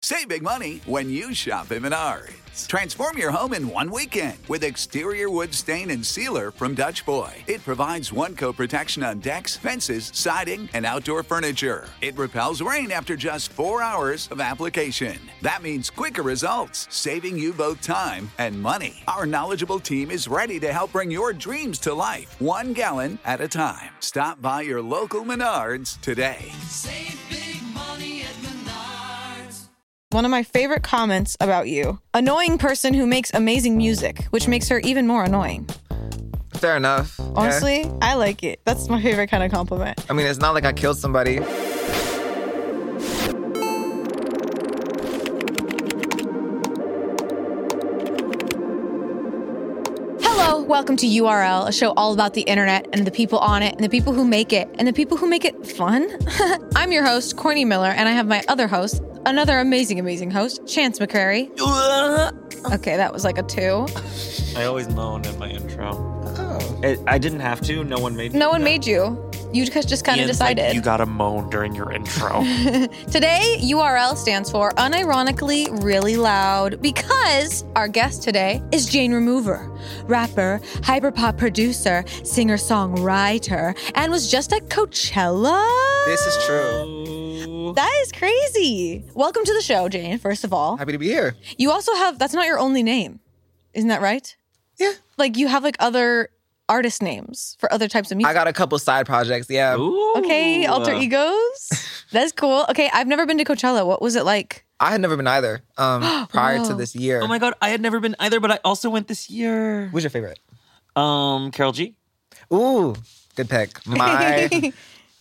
Save big money when you shop at Menards. Transform your home in one weekend with exterior wood stain and sealer from Dutch Boy. It provides one-coat protection on decks, fences, siding, and outdoor furniture. It repels rain after just 4 hours of application. That means quicker results, saving you both time and money. Our knowledgeable team is ready to help bring your dreams to life, 1 gallon at a time. Stop by your local Menards today. Save big money at Menards. One of my favorite comments about you. Annoying person who makes amazing music, which makes her even more annoying. Fair enough. Honestly, I like it. That's my favorite kind of compliment. I mean, it's not like I killed somebody. Hello, welcome to URL, a show all about the internet and the people on it and the people who make it and the people who make it fun. I'm your host, Courtney Miller, and I have my other host, another amazing host, Chance McCrary. Okay, that was like a 2. I always moan in my intro. Oh. I didn't have to. No one made me. No one made you. You just kind of Ian's decided. like, you gotta moan during your intro. Today, URL stands for unironically really loud because our guest today is Jane Remover, rapper, hyperpop producer, singer-songwriter, and was just at Coachella. This is true. That is crazy. Welcome to the show, Jane, first of all. Happy to be here. You also have, that's not your only name. Isn't that right? Yeah. Like you have like other artist names for other types of music. I got a couple side projects, yeah. Ooh. Okay, alter egos. That's cool. Okay, I've never been to Coachella. What was it like? I had never been either prior to this year. Oh my God, I had never been either, but I also went this year. Who's your favorite? Carol G. Ooh, good pick. My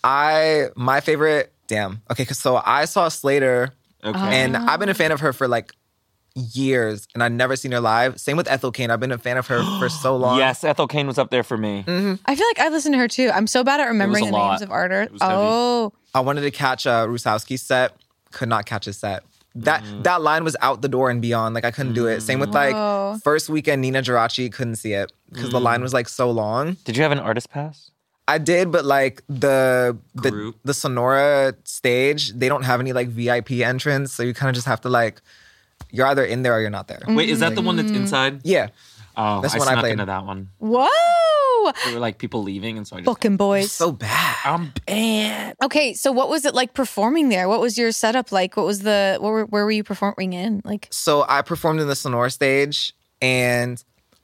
favorite, damn. Okay, so I saw Slater, Okay. and I've been a fan of her for like years, and I've never seen her live. Same with Ethel Cain. I've been a fan of her for so long. Yes, Ethel Cain was up there for me. I feel like I've listened to her too. I'm so bad at remembering a the lot. names of artists. It was heavy. Oh, I wanted to catch Rusowski's set. Could not catch his set. That line was out the door and beyond. Like I couldn't do it. Same with Whoa. like first weekend Nina Geraci, couldn't see it because the line was like so long. Did you have an artist pass? I did, but like the Group? the Sonora stage, they don't have any like VIP entrance, so you kind of just have to like you're either in there or you're not there. Wait, is that the one that's inside? Yeah, Oh, That's I the one I snuck played. into that one. whoa. There were like people leaving, and so I just... Fucking boys. so bad. I'm bad. Okay, so what was it like performing there? What was your setup like? Where were you performing in? Like, So I performed in the Sonora stage, and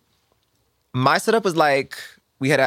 my setup was like we had a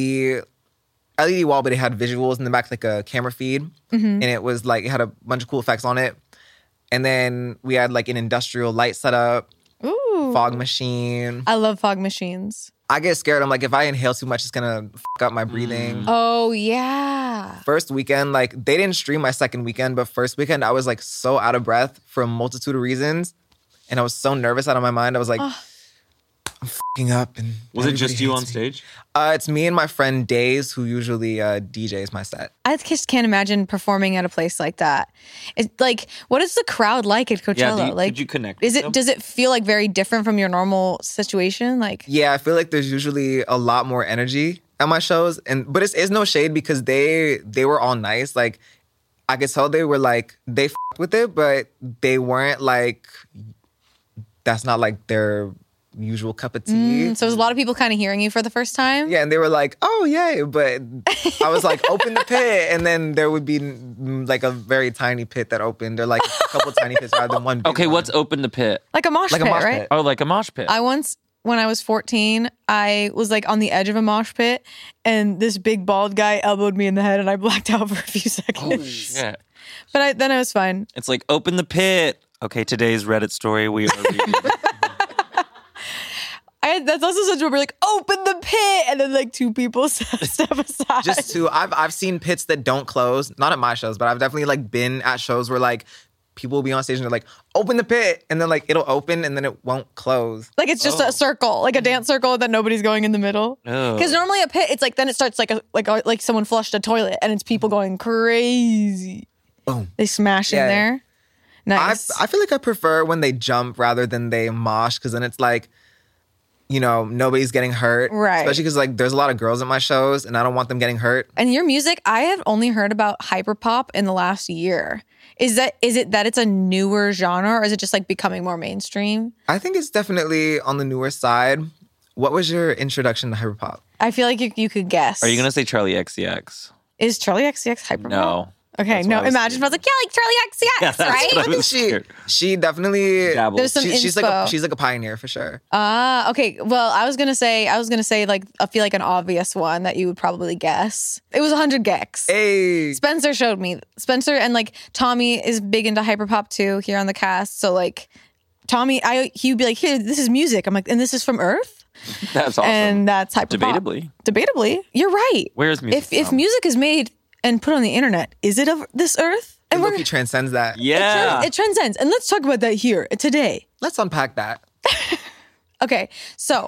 LED wall, but it had visuals in the back, like a camera feed, and it was like it had a bunch of cool effects on it. And then we had like an industrial light setup, ooh. fog machine. I love fog machines. I get scared. I'm like, if I inhale too much, it's gonna fuck up my breathing. Oh, yeah. First weekend, like they didn't stream my second weekend, but first weekend I was like so out of breath for a multitude of reasons, and I was so nervous out of my mind. I was like, I'm fucking up. And Was it everybody just you hates on me. stage? It's me and my friend Days, who usually DJs my set. I just can't imagine performing at a place like that. It's like, what is the crowd like at Coachella? Yeah, like, did you connect Is with it? them? Does it feel like very different from your normal situation? Like, Yeah, I feel like there's usually a lot more energy at my shows, but it's no shade because they were all nice. Like I could tell they were like they f***ed with it, but they weren't like that's not like their usual cup of tea. so was a lot of people kind of hearing you for the first time. Yeah, and they were like, "Oh, yay!" But I was like, "Open the pit," and then there would be like a very tiny pit that opened, or like a couple tiny pits rather than one. Big Okay, one. what's open the pit? Like a mosh Like a pit, mosh right? pit. Oh, like a mosh pit. I once, when I was 14, I was like on the edge of a mosh pit, and this big bald guy elbowed me in the head, and I blacked out for a few seconds. Shit. But then I was fine. It's like, open the pit. Okay, today's Reddit story. We are reading. That's also such a we're like, open the pit, and then like 2 people step aside. Just to I've seen pits that don't close, not at my shows, but I've definitely like been at shows where like people will be on stage and they're like, "Open the pit," and then like it'll open and then it won't close. like it's just a circle, like a dance circle that nobody's going in the middle. Oh. Because normally a pit, it's like then it starts like someone flushed a toilet, and it's people going crazy. Boom. They smash in Yeah. there. Nice. I feel like I prefer when they jump rather than they mosh, because then it's like nobody's getting hurt. Right. Especially because like there's a lot of girls at my shows and I don't want them getting hurt. And your music, I have only heard about hyperpop in the last year. Is it that it's a newer genre, or is it just like becoming more mainstream? I think it's definitely on the newer side. What was your introduction to hyperpop? I feel like you could guess. Are you going to say Charlie XCX? Is Charlie XCX hyperpop? No. Okay, That's no. what I was Imagine if I was like, yeah, like Charlie XCX, Yeah, that's right? what I I was think scared. she definitely Dabbles. There's some she's inspo. like a pioneer for sure. Okay. Well, I was gonna say like I feel like an obvious one that you would probably guess. It was 100 Gex. Hey, Spencer showed me. Spencer and like Tommy is big into hyperpop too here on the cast. So like Tommy, he would be like, here, this is music. I'm like, and this is from Earth, That's awesome. and that's hyperpop. Debatably, you're right. Where's music If from? music is made and put on the internet, is it of this Earth? it And low-key transcends that. Yeah. it transcends. And let's talk about that here today. Let's unpack that. Okay, so,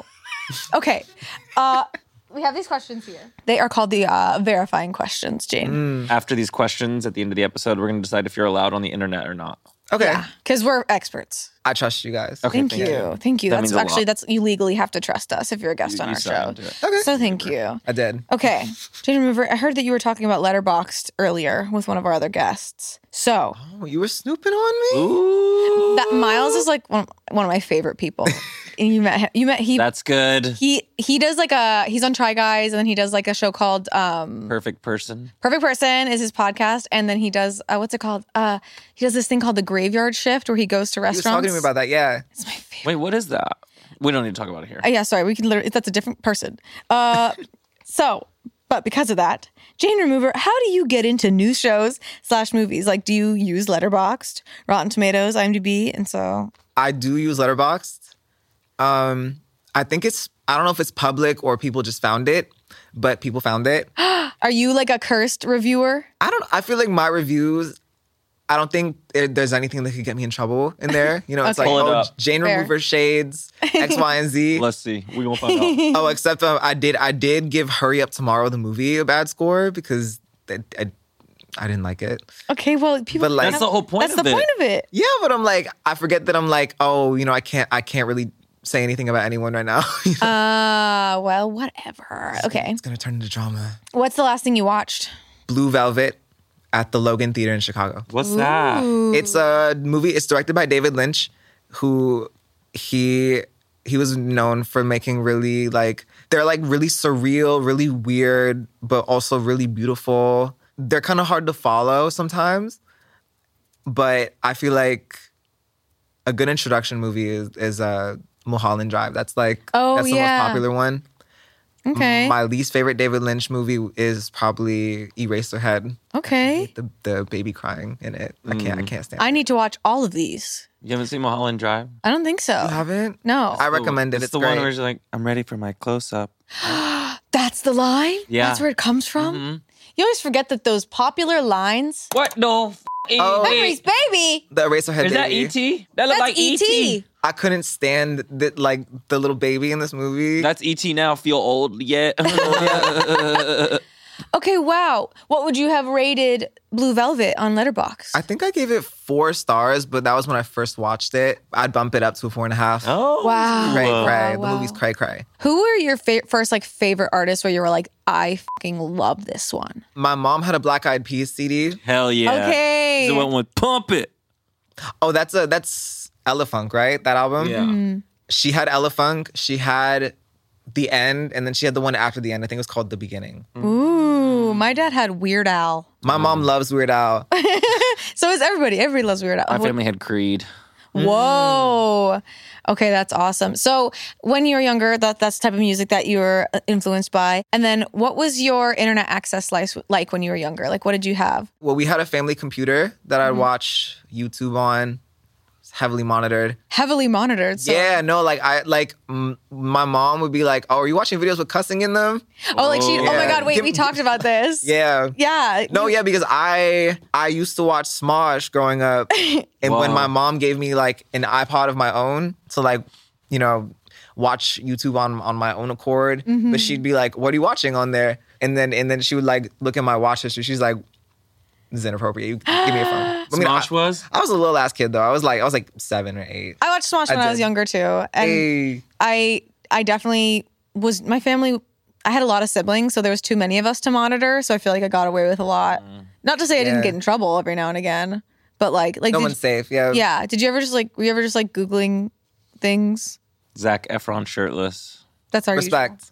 we have these questions here. They are called the verifying questions, Jane. After these questions at the end of the episode, we're going to decide if you're allowed on the internet or not. Okay, Because we're experts. I trust you guys. Okay, Thank you. That That's means a actually, lot. you legally have to trust us if you're a guest on You our show. signed it. Okay. So thank you. I did. Okay, Jane Remover, I heard that you were talking about Letterboxd earlier with one of our other guests. So Oh, you were snooping on me? Ooh. that Miles is like one of my favorite people. And you met him. That's good. He does like he's on Try Guys, and then he does like a show called Perfect person. Perfect Person is his podcast, and then he does what's it called? He does this thing called the Graveyard Shift, where he goes to He was restaurants. talking to me about that. Yeah. It's my favorite. Wait, what is that? We don't need to talk about it here. Yeah, sorry, we can literally. That's a different person. But because of that, Jane Remover, how do you get into news shows / movies? Like, do you use Letterboxd, Rotten Tomatoes, IMDb, and so? I do use Letterboxd. I think I don't know if it's public or people just found it, but people found it. Are you like a cursed reviewer? I feel like my reviews, I don't think there's anything that could get me in trouble in there. You know, it's Okay. like, Pull it oh, up. Jane Fair. Remover shades, X, Y, and Z. Let's see. We're going to find out. Oh, except I did give Hurry Up Tomorrow, the movie, a bad score because I didn't like it. Okay, well, people. But, like- That's the whole point That's of the it. point of it. Yeah, but I'm like, I forget that I'm like, oh, I can't really say anything about anyone right now. Well, whatever. Okay. It's gonna turn into drama. What's the last thing you watched? Blue Velvet at the Logan Theater in Chicago. What's that? It's a movie. It's directed by David Lynch, who he was known for making really they're really surreal, really weird, but also really beautiful. They're kind of hard to follow sometimes, but I feel like a good introduction movie is Mulholland Drive. That's that's the yeah. most popular one. Okay. My least favorite David Lynch movie is probably Eraserhead. Okay. The baby crying in it. I can't stand I it. need to watch all of these. You haven't seen Mulholland Drive? I don't think so. You haven't? No. I recommend it. It's the great. one where you're like, I'm ready for my close-up. That's the line? Yeah. That's where it comes from? Mm-hmm. You always forget that those popular lines. What? No. Oh. Henry's baby. The Eraserhead Is that baby. E.T.? That look That's like E.T. I couldn't stand the little baby in this movie. That's E.T. now. Feel old yet? Okay, wow. What would you have rated Blue Velvet on Letterboxd? I think I gave it 4 stars, but that was when I first watched it. I'd bump it up to a 4.5. Oh. Wow. Cray Wow, cray. wow. The movie's cray cray. Who were your first favorite artists where you were like, I fucking love this one? My mom had a Black Eyed Peas CD. Hell yeah. Okay. It's the one with Pump It. Oh, that's Ella Funk, right? That album? Yeah. Mm-hmm. She had Ella Funk. She had The End, and then she had the one after The End. I think it was called The Beginning. Ooh, my dad had Weird Al. My mom loves Weird Al. So is everybody. Everybody loves Weird Al. My family had Creed. Whoa. Okay, that's awesome. So when you were younger, that's the type of music that you were influenced by. And then what was your internet access like when you were younger? Like, what did you have? Well, we had a family computer that Mm-hmm. I'd watch YouTube on. It's heavily monitored. Heavily monitored. So, Yeah, no, my mom would be like, "Oh, are you watching videos with cussing in them?" Oh, like she, oh my Yeah. God, wait, we talked about this. Yeah. Yeah. No, yeah, because I used to watch Smosh growing up, and when Whoa. my mom gave me an iPod of my own to watch YouTube on my own accord, Mm-hmm. but she'd be like, "What are you watching on there?" And then she would look at my watch history. She's like, "This is inappropriate. You give me your phone." Smosh was? I was a little ass kid though. I was like 7 or 8. I watched Smosh when I was did. younger too. And Hey. I I definitely was, my family, I had a lot of siblings, so there was too many of us to monitor. So I feel like I got away with a lot. Not to say I didn't get in trouble every now and again, but like no one's safe. Yeah. Yeah. Did you ever just like, were you ever just like Googling things? Zac Efron shirtless. That's our Respect.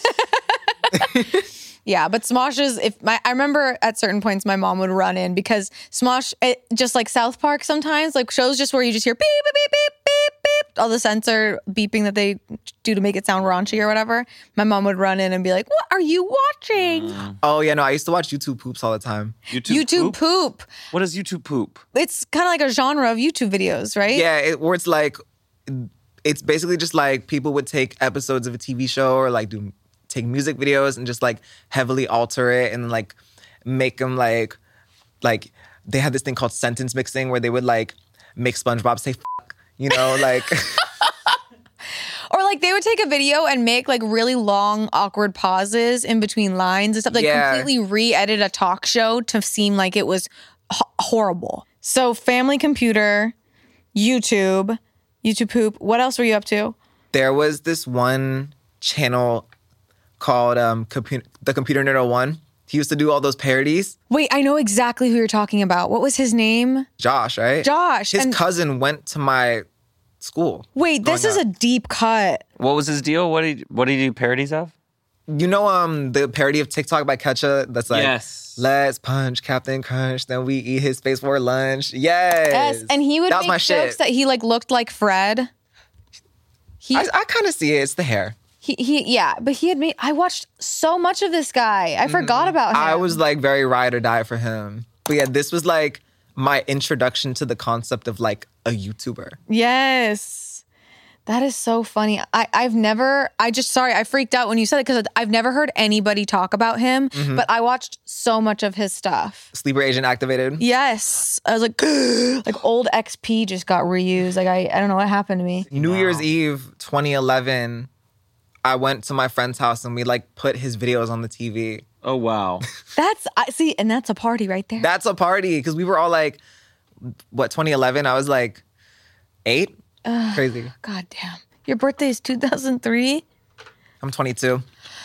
Yeah, but Smosh's, I remember at certain points my mom would run in because Smosh, just like South Park sometimes, like shows just where you just hear beep, beep, beep, beep, beep, beep, all the sensor beeping that they do to make it sound raunchy or whatever. My mom would run in and be like, what are you watching? Oh, yeah, no, I used to watch YouTube poops all the time. YouTube poop. What is YouTube poop? It's kind of like a genre of YouTube videos, right? Yeah, where it's like, it's basically just like people would take episodes of a TV show or like take music videos and just like heavily alter it and like make them like they had this thing called sentence mixing where they would like make SpongeBob say fuck, you know, like. Or like they would take a video and make like really long, awkward pauses in between lines and stuff. Like completely re-edit a talk show to seem like it was horrible. So family computer, YouTube poop. What else were you up to? There was this one channel called The Computer Nerd 01. He used to do all those parodies. Wait, I know exactly who you're talking about. What was his name? Josh, right? Josh. His cousin went to my school. Wait, this is a deep cut. What was his deal? What did he do parodies of? You know the parody of TikTok by Ketchup that's like, yes. Let's punch Captain Crunch, then we eat his face for lunch. Yes. And he would that was make my jokes shit. that he like looked like Fred. I kind of see it. It's the hair. But he had I watched so much of this guy. I forgot about him. I was like very ride or die for him. But yeah, this was like my introduction to the concept of like a YouTuber. Yes. That is so funny. I freaked out when you said it because I've never heard anybody talk about him, but I watched so much of his stuff. Sleeper Agent activated. Yes. I was like, like old XP just got reused. Like I don't know what happened to me. New Year's Eve 2011, I went to my friend's house and we like put his videos on the TV. Oh, wow. And that's a party right there. That's a party because we were all like, 2011? I was like 8? Crazy. God damn. Your birthday is 2003? I'm 22.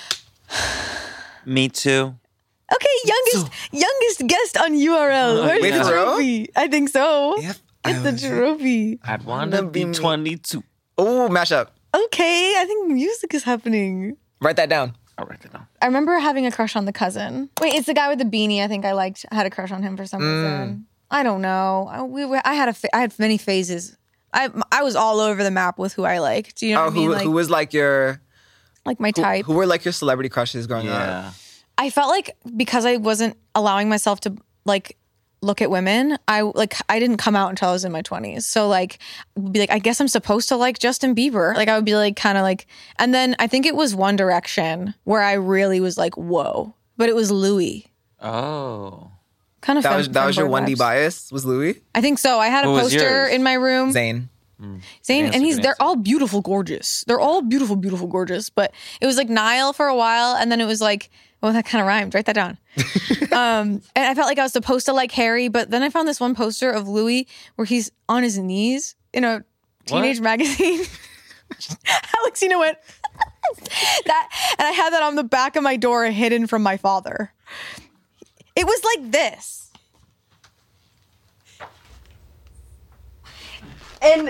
Me too. Okay, youngest guest on URL. Where's Wait, the for real? trophy? I think so. Yep. Get the trophy. I'd want to be 22. Oh, mashup. Okay, I think music is happening. Write that down. I'll write that down. I remember having a crush on the cousin. Wait, it's the guy with the beanie. I think I had a crush on him for some reason. I don't know. I had many phases. I was all over the map with who I liked. Do you know what I mean? Who was like your... Like my type. Who were like your celebrity crushes growing up? I felt like because I wasn't allowing myself to like look at women, I didn't come out until I was in my 20s. So like would be like, I guess I'm supposed to like Justin Bieber. Like I would be like kind of like, and then I think it was One Direction where I really was like, whoa. But it was Louis. Oh. Kind of That was your femboy 1D vibes. bias, was Louis? I think so. I had a What was poster yours? in my room. Zayn. Zayn, and Good they're answer. all beautiful, gorgeous. They're all beautiful, beautiful, gorgeous. But it was like Niall for a while, and then it was like, oh, that kind of rhymed. Write that down. And I felt like I was supposed to like Harry, but then I found this one poster of Louis where he's on his knees in a teenage magazine. Alex, you know what? And I had that on the back of my door, hidden from my father. It was like this. And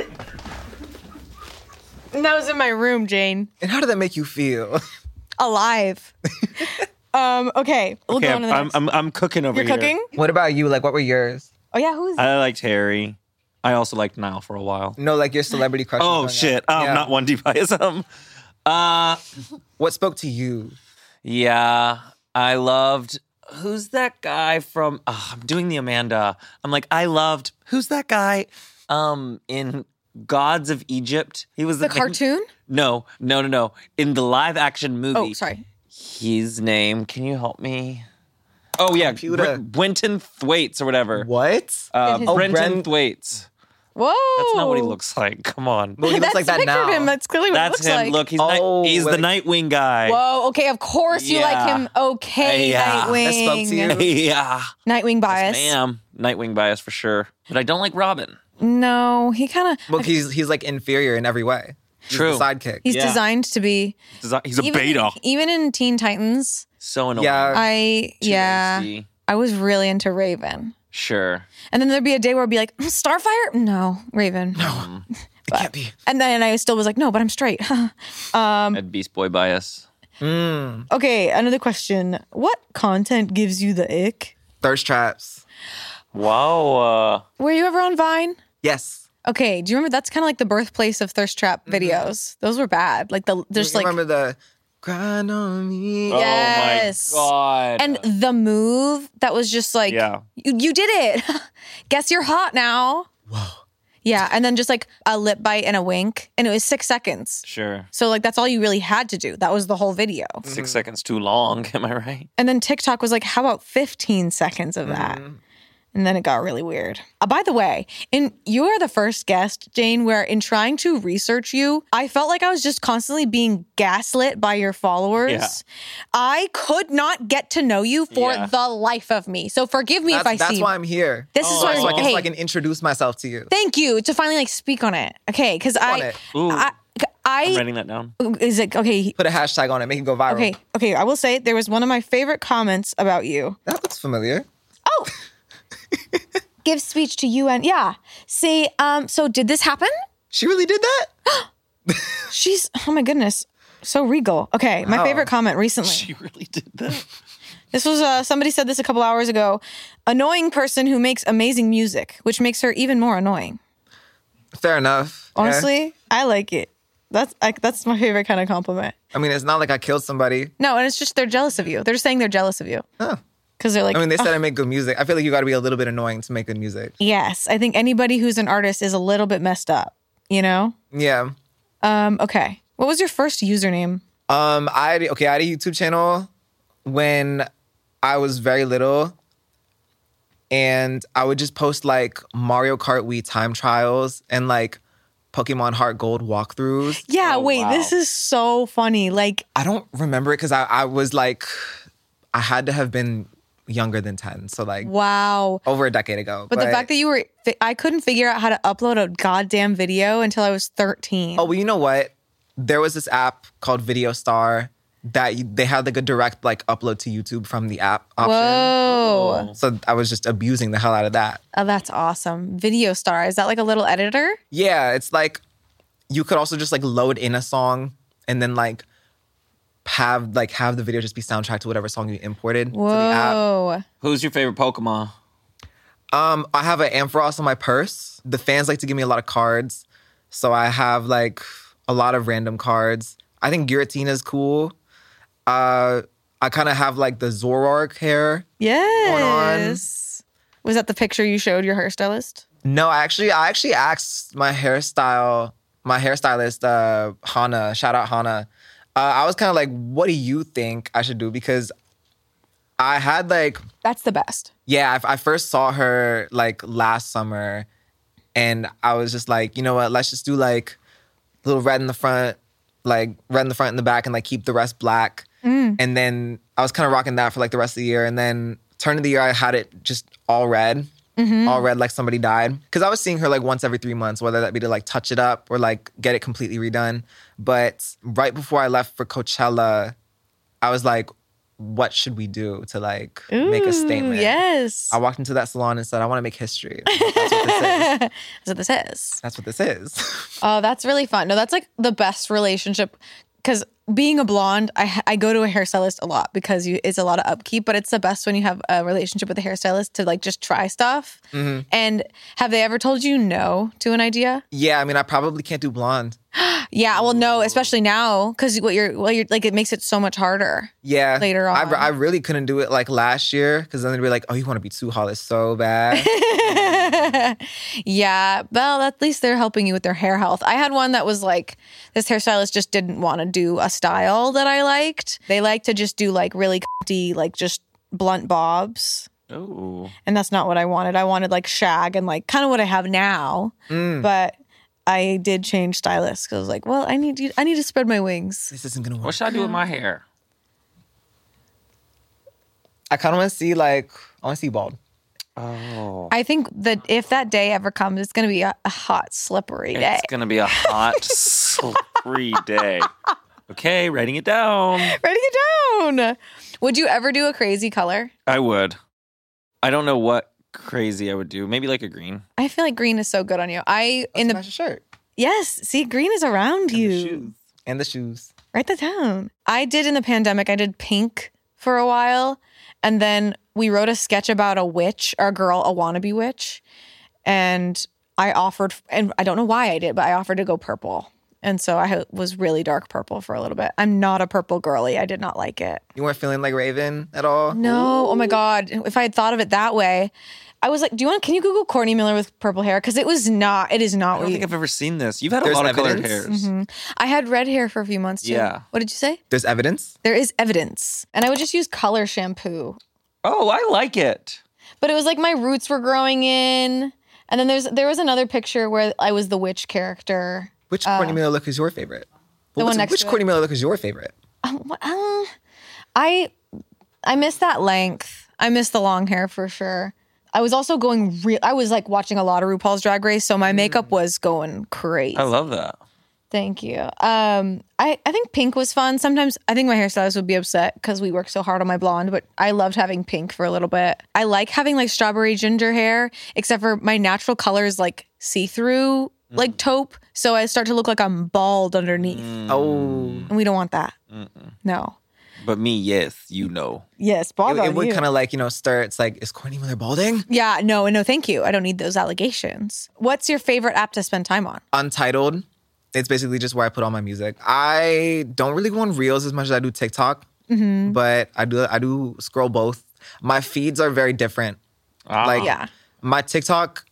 that was in my room, Jane. And how did that make you feel? Alive. Okay, we'll go on to the next. I'm cooking over You're here. cooking? What about you? Like, what were yours? Oh yeah, who's I liked Harry. I also liked Niall for a while. No, like your celebrity crushes. Oh, growing shit. up. Yeah. Not 1D bias. What spoke to you? Yeah, I loved... Who's that guy from... I'm doing the Amanda. I'm like, I loved... Who's that guy in Gods of Egypt? He was the cartoon? No. In the live action movie. Oh, sorry. His name... Can you help me? Oh, yeah. Computer. Brenton Thwaites or whatever. What? Brenton Brent- Thwaites. Whoa. That's not what he looks like. Come on. Well, he looks like that picture now. of him. That's clearly what That's he looks him. like. Look, he's the like- Nightwing guy. Whoa, okay, of course you like Yeah. him. Okay, Yeah. Nightwing. That spoke to you? Yeah. Nightwing bias. Ma'am. Nightwing bias for sure. But I don't like Robin. No, he kind of... Well, he's like inferior in every way. He's True. the sidekick. He's Yeah. designed to be. He's a even, beta. Even in Teen Titans, So annoying. Yeah. Too I was really into Raven. Sure. And then there'd be a day where I'd be like, Starfire? No, Raven. it can't be. And then I still was like, no, but I'm straight. Had Beast Boy bias. Okay, another question. What content gives you the ick? Thirst traps. Wow. Were you ever on Vine? Yes. Okay, do you remember that's kind of like the birthplace of thirst trap videos? Those were bad. Like there's You like remember the grind on me? Yes. Oh my God. and the move that was just like Yeah. you did it. Guess you're hot now. Whoa. Yeah, and then just like a lip bite and a wink, and it was 6 seconds. Sure. So like that's all you really had to do. That was the whole video. 6 seconds too long. Am I right? And then TikTok was like, how about 15 seconds of that? And then it got really weird. By the way, you are the first guest, Jane, where in trying to research you, I felt like I was just constantly being gaslit by your followers. Yeah. I could not get to know you for Yeah. the life of me. So forgive me if I That's seem... why I'm here. This is why... So I can, hey, so I can introduce myself to you. thank you to finally like speak on it. Okay, because on it. Ooh. I I'm writing that down. is it okay? Put a hashtag on it. Make it go viral. Okay. I will say there was one of my favorite comments about you. That looks familiar. Oh, give speech to UN. Yeah. See, so did this happen? She really did that? She's, oh my goodness, so regal. Okay, my favorite comment recently. She really did that. This was, somebody said this a couple hours ago. Annoying person who makes amazing music, which makes her even more annoying. Fair enough. Yeah. Honestly, I like it. That's my favorite kind of compliment. I mean, it's not like I killed somebody. No, and it's just they're jealous of you. They're just saying they're jealous of you. Huh. Because they're like, I mean, they said I make good music. I feel like you got to be a little bit annoying to make good music. yes, I think anybody who's an artist is a little bit messed up, you know? Yeah. Okay. What was your first username? I had a YouTube channel when I was very little, and I would just post like Mario Kart Wii time trials and like Pokemon Heart Gold walkthroughs. Yeah, Oh, wait, wow. this is so funny. Like, I don't remember it because I was like, I had to have been younger than 10, so like wow. over a decade ago. But the fact that you were, I couldn't figure out how to upload a goddamn video until I was 13. oh, well, you know what? There was this app called Video Star that they had like a direct like upload to YouTube from the app option. Whoa. So I was just abusing the hell out of that. Oh, that's awesome. Video Star. Is that like a little editor? Yeah, it's like you could also just like load in a song and then like have the video just be soundtrack to whatever song you imported to the app. Whoa. Who's your favorite Pokemon? I have an Ampharos in my purse. The fans like to give me a lot of cards, so I have like a lot of random cards. I think Giratina is cool. I kind of have like the Zoroark hair. Yes. Was that the picture you showed your hairstylist? No, I actually asked my hairstylist, Hana, shout out Hana. I was kind of like, what do you think I should do? Because I had like, That's the best. yeah, I first saw her like last summer, and I was just like, you know what, let's just do like a little red in the front, like red in the front and the back, and like keep the rest black. And then I was kind of rocking that for like the rest of the year. And then turn of the year, I had it just all red. All red like somebody died. Because I was seeing her like once every 3 months, whether that be to like touch it up or like get it completely redone. But right before I left for Coachella, I was like, what should we do to like make a statement? Yes. I walked into that salon and said, I want to make history. That's what this is. That's what this is. That's what this is. Oh, that's really fun. No, that's like the best relationship. Because being a blonde, I go to a hairstylist a lot because it's a lot of upkeep, but it's the best when you have a relationship with a hairstylist to like just try stuff. And have they ever told you no to an idea? Yeah, I mean, I probably can't do blonde. Yeah, well, no, especially now because what you're like, it makes it so much harder. Yeah. Later on. I really couldn't do it like last year because then they'd be like, oh, you want to be too hollis so bad. Yeah, well, at least they're helping you with their hair health. I had one that was like, this hairstylist just didn't want to do a style that I liked. They like to just do like really cutty, like just blunt bobs. Oh. And that's not what I wanted. I wanted like shag and like kind of what I have now. But I did change stylists because I was like, well, I need to spread my wings. This isn't going to work. What should I do with my hair? I kind of want to see like, I want to see bald. Oh. I think that if that day ever comes, it's going to be a hot, slippery day. It's going to be a hot, every day. Okay, writing it down. Writing it down. Would you ever do a crazy color? I would. I don't know what crazy I would do. Maybe like a green. I feel like green is so good on you. Smash a shirt. Yes, see, green is around you. And the shoes. Write that down. I did in the pandemic, I did pink for a while. And then we wrote a sketch about a witch, or a girl, a wannabe witch. And I offered, and I don't know why I did, but I offered to go purple. And so I was really dark purple for a little bit. I'm not a purple girly. I did not like it. You weren't feeling like Raven at all? No. Oh my God. If I had thought of it that way, I was like, can you Google Courtney Miller with purple hair? Because it is not I what don't you think I've ever seen this. You've had a There's lot of colored evidence? hairs. I had red hair for a few months too. Yeah. What did you say? There's evidence? There is evidence. And I would just use color shampoo. Oh, I like it. But it was like my roots were growing in. And then there was another picture where I was the witch character. Which Courtney Miller look is your favorite? one next Which to it. Courtney Miller look is your favorite? I miss that length. I miss the long hair for sure. I was also going I was like watching a lot of RuPaul's Drag Race, so my makeup was going crazy. I love that. Thank you. I think pink was fun. Sometimes I think my hairstylist would be upset because we worked so hard on my blonde, but I loved having pink for a little bit. I like having like strawberry ginger hair, except for my natural color is like see-through, like taupe. So I start to look like I'm bald underneath. Oh. And we don't want that. No. But me, yes, you know. Yes, bald on It would you. kind of like, stir. It's like, is Courtney Miller balding? Yeah, no, thank you. I don't need those allegations. What's your favorite app to spend time on? Untitled. It's basically just where I put all my music. I don't really go on Reels as much as I do TikTok, but I do scroll both. My feeds are very different. Like Yeah. my TikTok,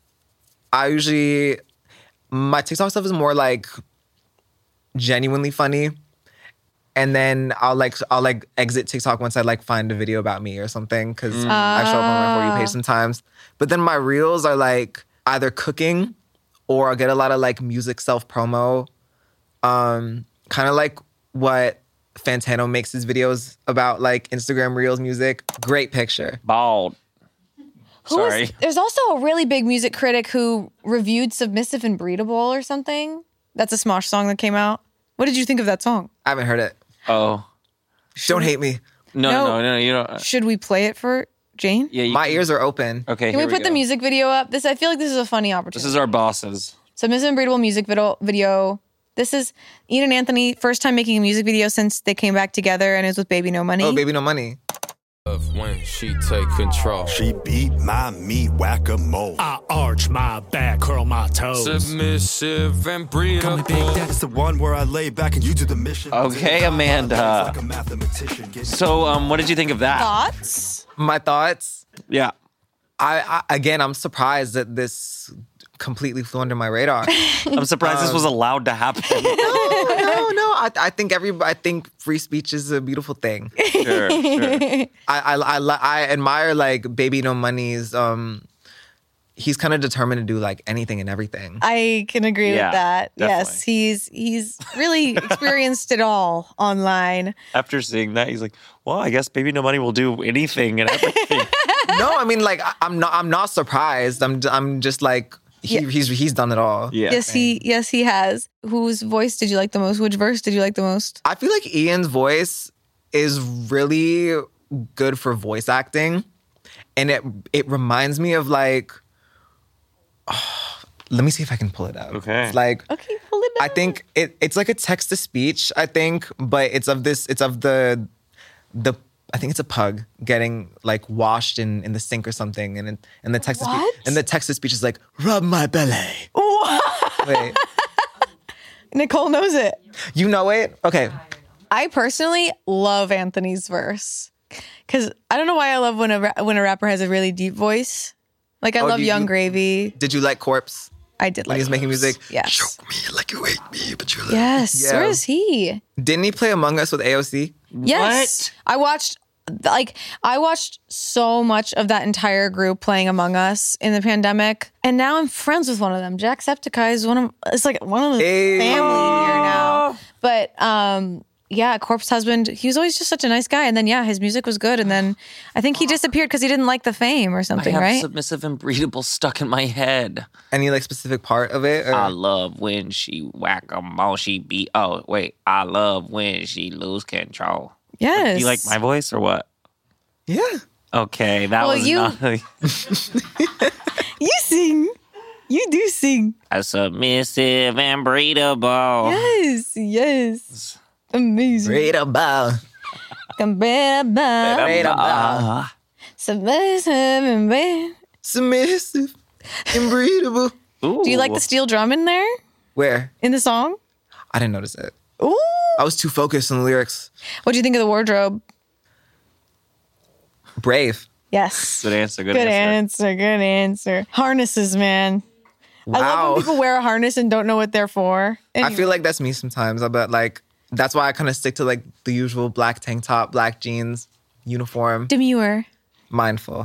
my TikTok stuff is more like genuinely funny. And then I'll exit TikTok once I like find a video about me or something because I show up on my For You page sometimes. But then my Reels are like either cooking or I'll get a lot of like music self-promo. Kind of like what Fantano makes his videos about, like Instagram Reels music. Great picture. Bald. Sorry. There's also a really big music critic who reviewed Submissive and Breedable or something. That's a Smosh song that came out. What did you think of that song? I haven't heard it. Oh. Don't hate me. No, you don't. Should we play it for Jane? Yeah, My ears are open. Okay, Can we here put the go. music video up? I feel like this is a funny opportunity. This is our bosses. Submissive and Breedable music video. This is Ian and Anthony, first time making a music video since they came back together, and it was with Baby No Money. Oh, Baby No Money. When she take control, She beat my meat whack-a-mole. I arch my back, curl my toes. submissive and breathable. It's the one where I lay back and you do the mission. Okay, Amanda. Like a mathematician. So, what did you think of that? Thoughts? My thoughts. Yeah. I'm surprised that this completely flew under my radar. I'm surprised this was allowed to happen. No. I think free speech is a beautiful thing. Sure. I admire like Baby No Money's. He's kind of determined to do like anything and everything. I can agree Yeah, with that. Yes, definitely. he's really experienced it all online. After seeing that, he's like, well, I guess Baby No Money will do anything and everything. No, I mean like I'm not surprised. I'm just like he's done it all. Yeah. Yes, he has. Whose voice did you like the most? Which verse did you like the most? I feel like Ian's voice is really good for voice acting, and it reminds me of like. Let me see if I can pull it out. Okay. It's like Okay, pull it I down. think it's like a text to speech. I think, but it's of the. I think it's a pug getting like washed in the sink or something, and the text to speech What? and the text to speech is like rub my belly. Wait, Nicole knows it. you know it? Okay. I personally love Anthony's verse because I don't know why I love when a rapper has a really deep voice. Like I Oh, love do you- Young Gravy. Did you like Corpse I did when like he was making those. music? Yes. Choke me like you hate me, but you love Yes. Yeah. Where is he? Didn't he play Among Us with AOC? Yes. I watched so much of that entire group playing Among Us in the pandemic, and now I'm friends with one of them. Jacksepticeye is one of the Hey. family here now. But yeah, Corpse Husband, he was always just such a nice guy. And then, yeah, his music was good. And then I think he disappeared because he didn't like the fame or something, I have right? Submissive and Breedable stuck in my head. Any like specific part of it? Or? I love when she whack-a-mole, she beat. Oh, wait. I love when she lose control. Yes. Do you like my voice or what? Yeah. Okay, that Well, was you- not... You sing. You do sing. A submissive and breedable. Yes. Amazing. Great about. Submissive and breed- Submissive. Unbreedable. Ooh. Do you like the steel drum in there? Where? In the song? I didn't notice it. Ooh. I was too focused on the lyrics. What do you think of the wardrobe? Brave. Yes. Good answer, Good answer. Harnesses, man. I love Wow. when people wear a harness and don't know what they're for. I feel like that's me sometimes. But like, that's why I kind of stick to like the usual black tank top, black jeans, uniform, Demure. mindful.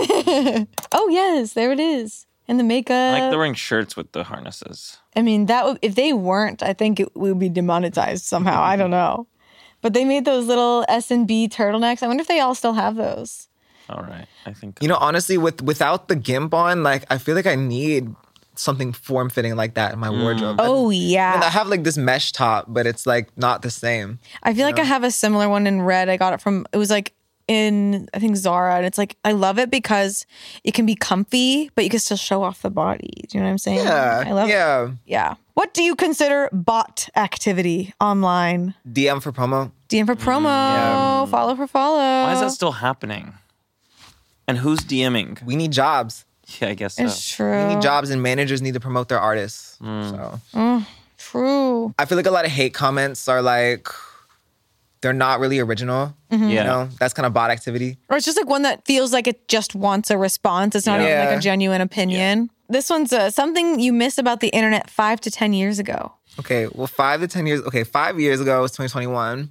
Oh, yes. There it is. And the makeup. I like the wearing shirts with the harnesses. I mean, that would, if they weren't, I think it would be demonetized somehow. I don't know. But they made those little S&B turtlenecks. I wonder if they all still have those. All right, I think. You know, honestly, without the gimp on, like, I feel like I need something form-fitting like that in my wardrobe. Oh, I yeah. have like this mesh top, but it's like not the same. I feel like I have a similar one in red. I got it from, it was like in, I think, Zara. And it's like, I love it because it can be comfy, but you can still show off the body. Do you know what I'm saying? Yeah, I love it. yeah. Yeah. What do you consider bot activity online? DM for promo. DM for promo. Follow for follow. Why is that still happening? And who's DMing? We need jobs. Yeah, I guess so. It's true. We need jobs, and managers need to promote their artists. So True. I feel like a lot of hate comments are like, they're not really original. Yeah. You know, that's kind of bot activity. Or it's just like one that feels like it just wants a response. It's not even Yeah. like a genuine opinion. This one's something you miss about the internet 5 to 10 years ago. Okay, well, 5 to 10 years. Okay, 5 years ago was 2021.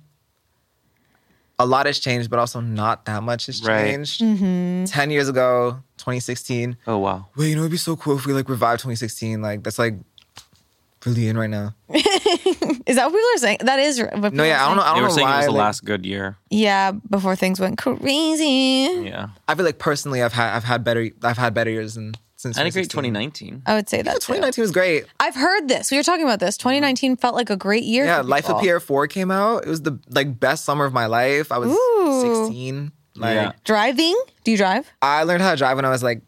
A lot has changed, but also not that much has Right. changed. 10 years ago, 2016. Oh, wow. Wait, you know, it'd be so cool if we like revived 2016. Like, that's like really in right now. Is that what people are saying? That is what people No, yeah, I are don't know. I They don't were know saying why. it was the like, last good year. Yeah, before things went crazy. Yeah. I feel like personally, I've had better years than since. I had a great 2016. 2019. I would say that too. 2019 was great. I've heard this. We were talking about this. 2019 felt like a great year. Yeah, for Life of people. Pierre 4 came out. It was the like best summer of my life. I was Ooh. 16. Like, Yeah. Driving? Do you drive? I learned how to drive when I was like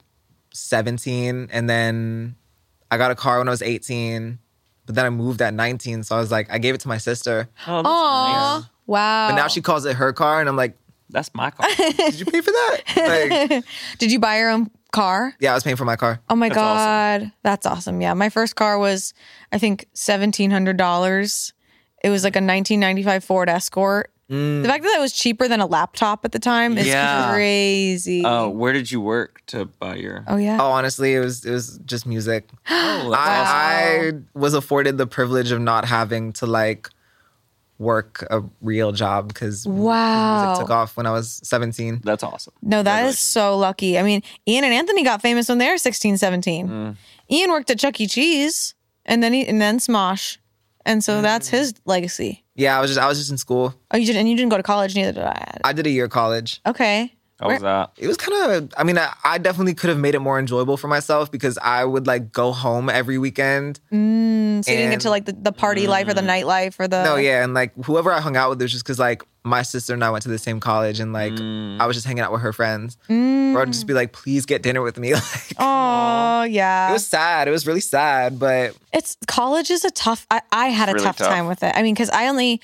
17, and then I got a car when I was 18. But then I moved at 19, so I was like, I gave it to my sister. Oh, that's Aw. nice. Wow. But now she calls it her car, and I'm like, That's my car. did you pay for that? Like, Did you buy your own car? yeah, I was paying for my car. Oh my That's awesome. God. That's awesome. Yeah. My first car was, I think, $1,700. It was like a 1995 Ford Escort. The fact that it was cheaper than a laptop at the time is Yeah. crazy. Oh, where did you work to buy your? Oh, yeah. Oh, honestly, it was just music. Oh, that's awesome. I was afforded the privilege of not having to like work a real job because Wow. music took off when I was 17. That's awesome. No, that is so lucky. I mean, Ian and Anthony got famous when they were 16, 17. Ian worked at Chuck E. Cheese and then Smosh. And so that's his legacy. Yeah, I was just in school. Oh, you didn't go to college, neither did I. I did a year of college. Okay. How was that? It was kind of, I mean, I definitely could have made it more enjoyable for myself because I would like go home every weekend. So you didn't get And- to like the party life or the nightlife or the. No, yeah. And like whoever I hung out with was just because like my sister and I went to the same college and like I was just hanging out with her friends. Or I'd just be like, please get dinner with me. Like, Oh, yeah. it was sad. It was really sad, but It's college is a tough. I had a really tough tough. time with it. I mean, because I only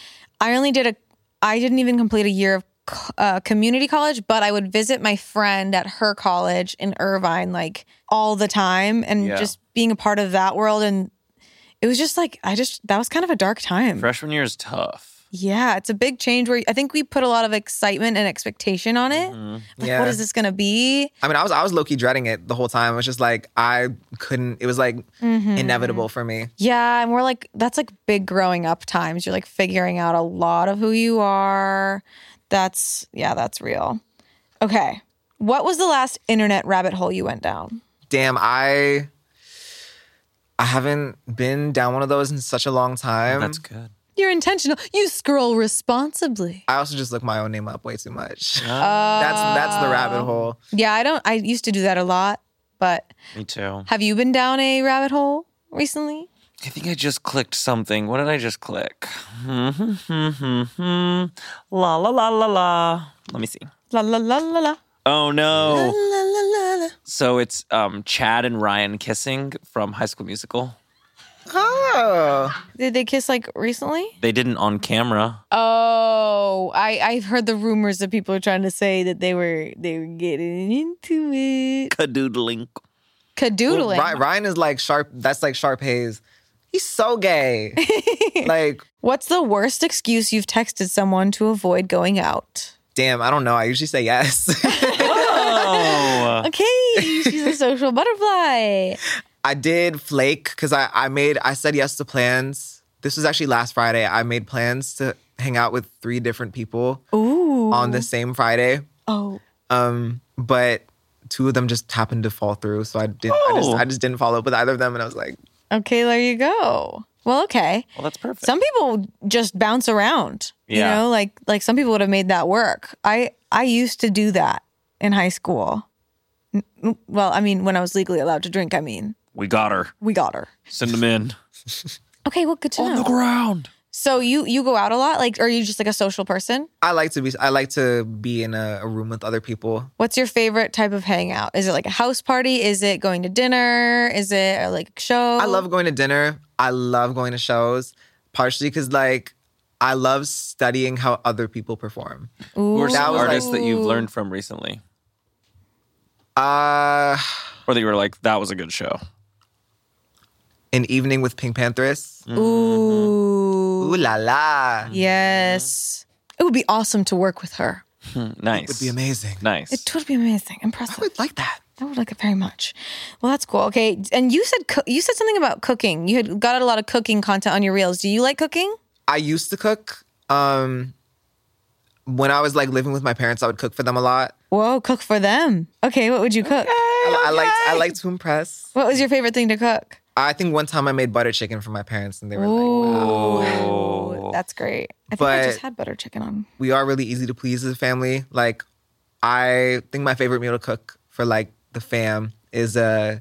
I didn't even complete a year of community college, but I would visit my friend at her college in Irvine like all the time, and Yeah. just being a part of that world. And it was just like that was kind of a dark time. Freshman year is tough. Yeah, it's a big change where I think we put a lot of excitement and expectation on it. Like, Yeah. what is this going to be? I mean, I was low key dreading it the whole time. It was just like I couldn't. It was like inevitable for me. Yeah, and we're like, that's like big growing up times. You're like figuring out a lot of who you are. That's real. Okay. What was the last internet rabbit hole you went down? Damn, I haven't been down one of those in such a long time. That's good. You're intentional. You scroll responsibly. I also just look my own name up way too much. That's the rabbit hole. Yeah, I used to do that a lot, but Me too. have you been down a rabbit hole recently? I think I just clicked something. What did I just click? La la la la la. Let me see. La la la la la. Oh no. So it's Chad and Ryan kissing from High School Musical. Oh. Did they kiss like recently? They didn't on camera. Oh, I've heard the rumors that people are trying to say that they were getting into it. Cadoodling. Cadoodling. Ryan is like Sharp. That's like Sharpay's. He's so gay. Like, What's the worst excuse you've texted someone to avoid going out? damn, I don't know. I usually say yes. Oh. Okay, she's a social butterfly. I did flake because I said yes to plans. This was actually last Friday. I made plans to hang out with 3 different people on the same Friday. Oh, But 2 of them just happened to fall through. So I just didn't follow up with either of them. And I was like, okay, there you go. Well, okay. Well, that's perfect. Some people just bounce around. Yeah. You know, like some people would have made that work. I used to do that in high school. Well, I mean, when I was legally allowed to drink, I mean, We got her. we got her. Send them in. Okay, well, good to know. On the ground. So you go out a lot? Like, or are you just like a social person? I like to be in a room with other people. What's your favorite type of hangout? Is it like a house party? Is it going to dinner? Is it like a show? I love going to dinner. I love going to shows, partially because like I love studying how other people perform. Who are some was like- artists that you've learned from recently? Uh, Or that you were like, that was a good show? An Evening with Pink Panthers. Ooh. Ooh la la. Yes. It would be awesome to work with her. Nice. It would be amazing. Nice. It would be amazing. I Impressive. would like that. I would like it very much. Well, that's cool. Okay. And you said something about cooking. You had got a lot of cooking content on your reels. Do you like cooking? I used to cook. When I was like living with my parents, I would cook for them a lot. Whoa, cook for them. Okay, what would you cook? I like to impress. What was your favorite thing to cook? I think one time I made butter chicken for my parents, and they were like, Ooh, that's great. I think I But- just had butter chicken on. "We are really easy to please as a family." Like, I think my favorite meal to cook for like the fam is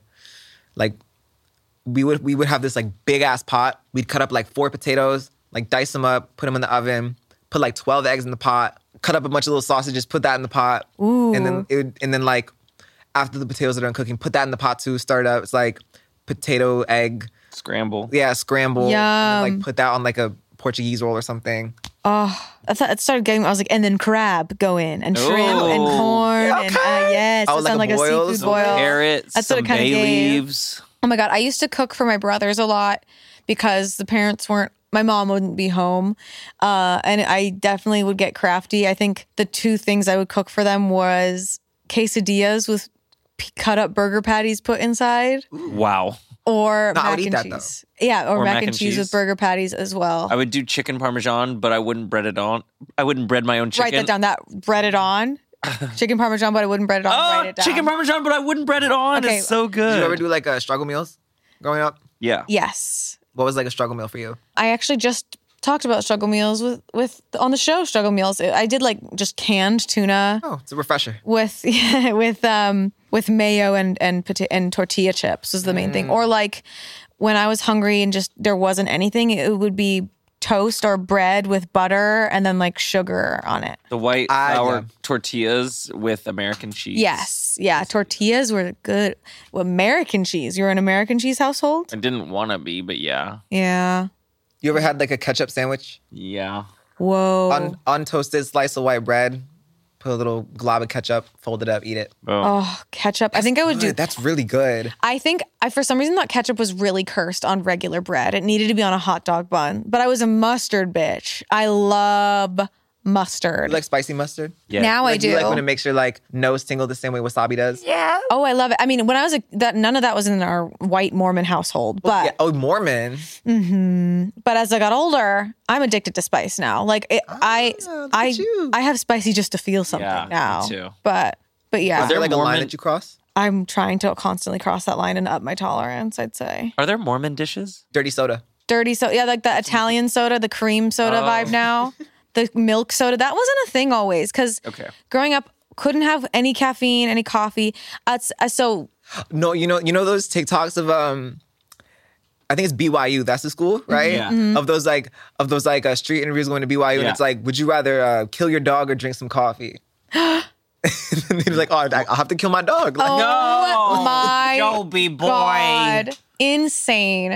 like we would have this like big ass pot. We'd cut up like 4 potatoes, like dice them up, put them in the oven, put like 12 eggs in the pot, cut up a bunch of little sausages, put that in the pot, and then like after the potatoes are done cooking, put that in the pot too. Start up. It's like potato egg, Scramble. scramble. And then, Yum. like put that on like a Portuguese roll or something. I thought it started getting. I was like, and then crab go in, and shrimp and corn, and yes, Oh, that like sounds a like a boil? seafood Some boil. Carrots, That's what some it kinda bay gave. leaves. Oh my God. I used to cook for my brothers a lot because the parents weren't, my mom wouldn't be home. And I definitely would get crafty. I think the 2 things I would cook for them was quesadillas with cut up burger patties put inside Wow. or No, I mac would eat and that, cheese. Yeah, or mac and cheese with burger patties as well. I would do chicken parmesan, but I wouldn't bread it on. I wouldn't bread my own chicken. Write that down. That bread it on. Chicken parmesan, but I wouldn't bread it on. Oh, Write it down. chicken parmesan, but I wouldn't bread it on. Okay. It's so good. Did you ever do like struggle meals growing up? Yeah. Yes. What was like a struggle meal for you? I actually just talked about struggle meals with on the show struggle meals. I did like just canned tuna Oh, it's a refresher. with with mayo and tortilla chips was the main thing. Or like when I was hungry and just there wasn't anything, it would be toast or bread with butter and then like sugar on it. The white flour yeah. tortillas with American cheese. Yes. Yeah. Tortillas were good. Well, American cheese. You're an American cheese household? I didn't want to be, but yeah. Yeah. You ever had like a ketchup sandwich? Yeah. Whoa. Untoasted slice of white bread, put a little glob of ketchup, fold it up, eat it. Oh, ketchup. I think I would do. Good, that's really good. I think I, for some reason, thought ketchup was really cursed on regular bread. It needed to be on a hot dog bun. But I was a mustard bitch. I love mustard. You like spicy mustard? Yeah. Now I Like, do. You like when it makes your like nose tingle the same way wasabi does? Yeah. Oh, I love it. I mean, when I was none of that was in our white Mormon household. But Yeah. Oh, Mormon. but as I got older, I'm addicted to spice now. Like look at you. I have spicy just to feel something Yeah, me now. too. But yeah, Is there like a line Mormon- that you cross? I'm trying to constantly cross that line and up my tolerance. I'd say. Are there Mormon dishes? Dirty soda. dirty soda. Yeah, like the Italian soda, the cream soda vibe now. The milk soda. That wasn't a thing always because growing up, couldn't have any caffeine, any coffee. So No, you know those TikToks of I think it's BYU. That's the school, right? Yeah. Mm-hmm. Of those street interviews going to BYU, and it's like, would you rather kill your dog or drink some coffee? And he's like, oh, I'll have to kill my dog. Like, oh my Joby boy. God. Insane.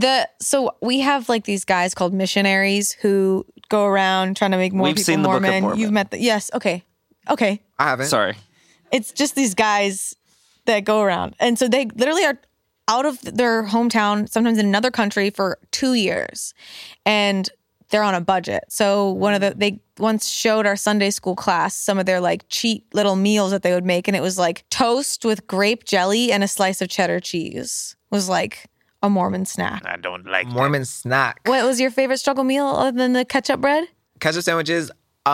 So we have like these guys called missionaries who go around trying to make more We've people seen the Book of Mormon. Mormon. You've met yes. Okay. I haven't. Sorry. It's just these guys that go around. And so they literally are out of their hometown, sometimes in another country for 2 years. And they're on a budget. So they once showed our Sunday school class some of their like cheap little meals that they would make. And it was like toast with grape jelly and a slice of cheddar cheese. It was like a Mormon snack. I don't like Mormon snack. What was your favorite struggle meal other than the ketchup bread? Ketchup sandwiches.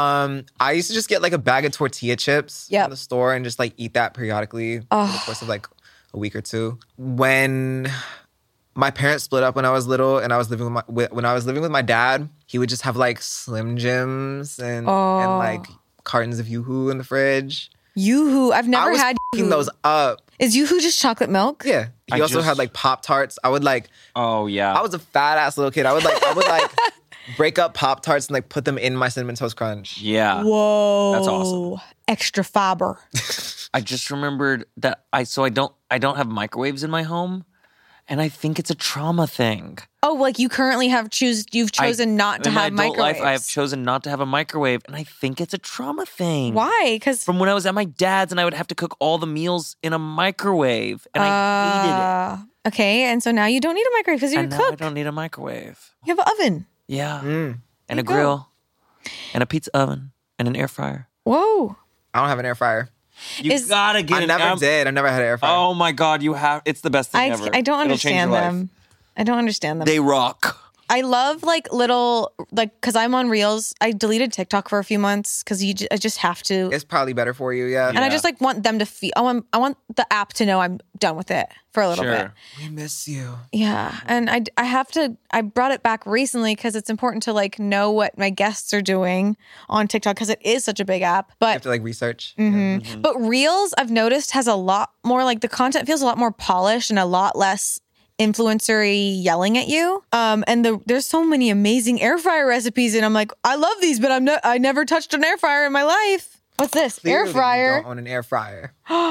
I used to just get like a bag of tortilla chips from the store and just like eat that periodically over the course of like a week or two. When my parents split up when I was little and I was living with my dad, he would just have like Slim Jims and like cartons of Yoo-Hoo in the fridge. Yoo-Hoo. I've never I was had picking Yoo-Hoo. those up. Is Yoo-Hoo just chocolate milk? Yeah. He also had like Pop-Tarts. I would like, Oh, yeah. I was a fat ass little kid. I would like break up Pop-Tarts and like put them in my Cinnamon Toast Crunch. Yeah. Whoa. That's awesome. Extra fiber. I just remembered that I don't have microwaves in my home, and I think it's a trauma thing. Oh, like you currently you've chosen not to in my have adult microwaves. life, I have chosen not to have a microwave, and I think it's a trauma thing. Why? Because From when I was at my dad's and I would have to cook all the meals in a microwave, and I hated it. Okay, and so now you don't need a microwave because you're And a now I cook. don't need a microwave. You have an oven. Yeah. Mm. And a go. grill, and a pizza oven, and an air fryer. Whoa. I don't have an air fryer. You gotta get I an never did. I never had an air fryer. Oh my God, you have. It's the best thing ever. I don't It'll change understand your life. them. I don't understand them. They rock. I love like little because I'm on Reels. I deleted TikTok for a few months because I just have to. It's probably better for you, yeah. And I just like want them to feel. I want the app to know I'm done with it for a little bit. We miss you. Yeah, and I have to. I brought it back recently because it's important to like know what my guests are doing on TikTok because it is such a big app. You But have to like research. but Reels I've noticed has a lot more like the content feels a lot more polished and a lot less influencery yelling at you. And there's so many amazing air fryer recipes, and I'm like, I love these, but I never touched an air fryer in my life. What's this? Clearly air you fryer. don't own an air fryer.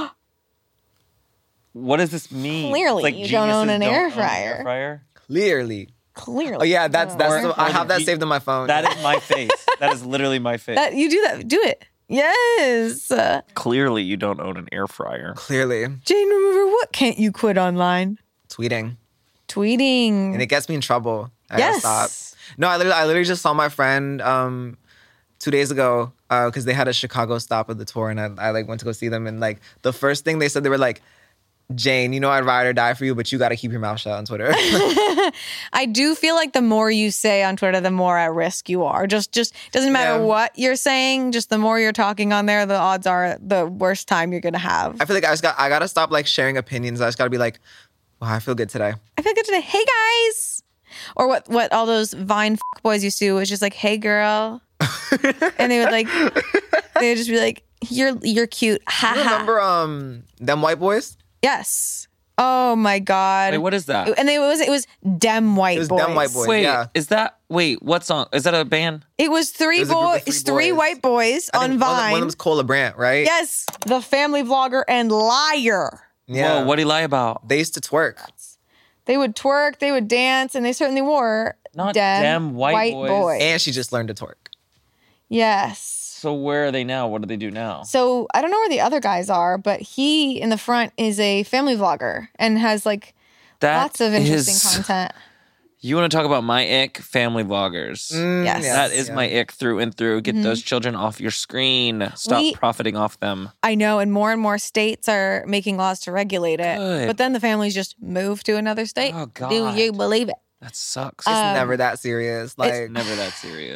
What does this mean? Clearly, It's you don't own geniuses an don't air own fryer. fryer? Clearly. Clearly. Oh yeah, that's I have that you- saved on my phone. That is my face. That is literally my face. That you do that. Do it. Yes. Clearly, you don't own an air fryer. Clearly. Jane Remover, what can't you quit online? Tweeting. Tweeting. And it gets me in trouble. I gotta Yes. stop. No, I literally just saw my friend 2 days ago because they had a Chicago stop of the tour, and I like went to go see them, and like the first thing they said, they were like, Jane, you know I'd ride or die for you, but you got to keep your mouth shut on Twitter. I do feel like the more you say on Twitter, the more at risk you are. Just doesn't matter what you're saying. Just the more you're talking on there, the odds are the worst time you're gonna have. I feel like I gotta stop like sharing opinions. I just gotta be like, wow, I feel good today. I feel good today. Hey guys, or what all those Vine boys used to do was just like, hey girl, and they would just be like, you're cute. Ha You ha. remember them white boys? Yes. Oh my god. Wait, what is that? And it was Dem White It was Boys. Dem White Boys. Wait, yeah. what song? Is that a band? It was three It was a group of boys, three three boys. white boys I on think Vine. one of them's Cola Brandt, right? Yes, the family vlogger and liar. Yeah. Whoa, what'd he lie about? They used to twerk. They would twerk, they would dance, and they certainly wore Not Dem Dem White Boys. And she just learned to twerk. Yes. So where are they now? What do they do now? So I don't know where the other guys are, but he in the front is a family vlogger and has like lots of interesting content. You want to talk about my ick? Family vloggers. Yes. That is my ick through and through. Get those children off your screen. Stop profiting off them. I know, and more states are making laws to regulate it. Good. But then the families just move to another state. Oh, Do God. you believe it? That sucks. It's never that serious. Like Never that serious.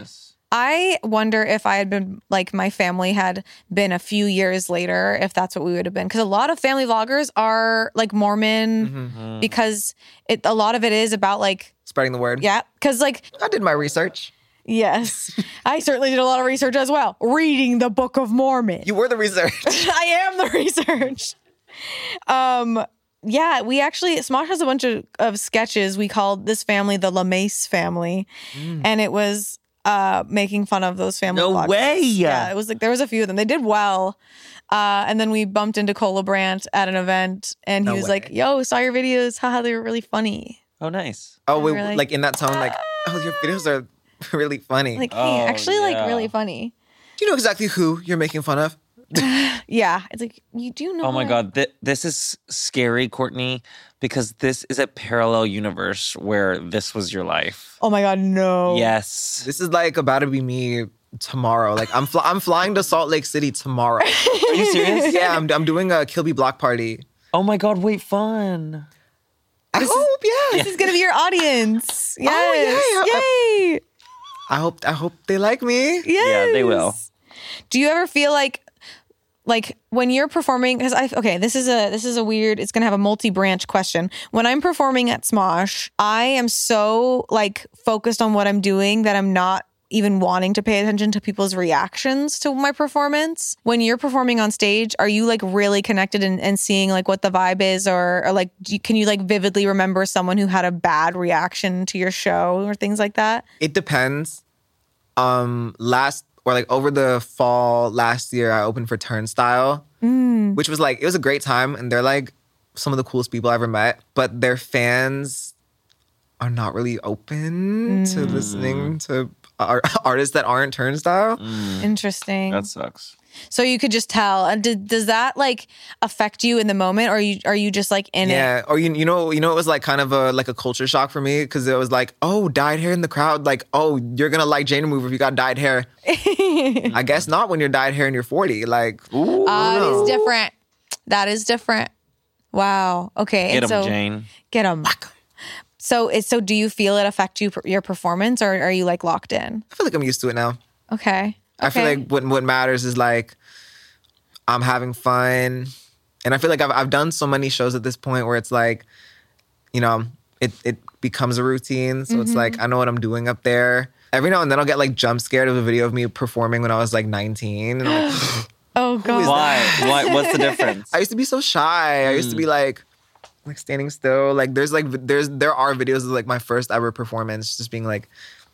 I wonder if I had been like my family had been a few years later, if that's what we would have been. Because a lot of family vloggers are like Mormon because a lot of it is about like Spreading the word. yeah. Because like I did my research. yes, I certainly did a lot of research as well. Reading the Book of Mormon. You were the research. I am the research. Yeah, we actually, Smosh has a bunch of sketches. We called this family the LeMace family. And it was making fun of those family No vloggers. way. Yeah, it was like, there was a few of them. They did well. And then we bumped into Cola Brandt at an event and he No was way. like, yo, saw your videos. Haha, they were really funny. Oh, nice. Oh, wait, Really? like in that tone, like, oh, your videos are really funny. Like, hey, Oh, actually, like, yeah. really funny. Do you know exactly who you're making fun of? Yeah, it's like, you do know. Oh my what? God. This is scary, Courtney, because this is a parallel universe where this was your life. Oh my God, no. Yes. This is like about to be me tomorrow. Like I'm flying to Salt Lake City tomorrow. Are you serious? Yeah, I'm doing a Kilby block party. Oh my God. Wait, fun. I hope, yeah. This is going to be your audience. Yes. Oh, Yay. I hope they like me. Yes. Yeah, they will. Do you ever feel like when you're performing, because this is a weird, it's gonna have a multi-branch question. When I'm performing at Smosh, I am so like focused on what I'm doing that I'm not even wanting to pay attention to people's reactions to my performance. When you're performing on stage, are you like really connected and seeing like what the vibe is, or like can you like vividly remember someone who had a bad reaction to your show or things like that? It depends. Over the fall last year, I opened for Turnstile, which was like, it was a great time. And they're like some of the coolest people I ever met, but their fans are not really open to listening to artists that aren't Turnstile. Interesting. That sucks. So you could just tell. And does that like affect you in the moment, or are you just like in it? Yeah, or you know, it was like kind of a culture shock for me because it was like, oh, dyed hair in the crowd. Like, oh, you're gonna like Jane Remover if you got dyed hair. I guess not when you're dyed hair and you're 40. Like, It is different. That is different. Wow. Okay. Get and him, so, Jane. Get them. So do you feel it affect your performance, or are you like locked in? I feel like I'm used to it now. Okay. I feel like what matters is like I'm having fun, and I feel like I've done so many shows at this point where it's like, you know, it becomes a routine. So it's like I know what I'm doing up there. Every now and then I'll get like jump scared of a video of me performing when I was like 19, and I'm like, Oh God. Why? What's the difference? I used to be so shy. I used to be like standing still. Like there are videos of like my first ever performance, just being like,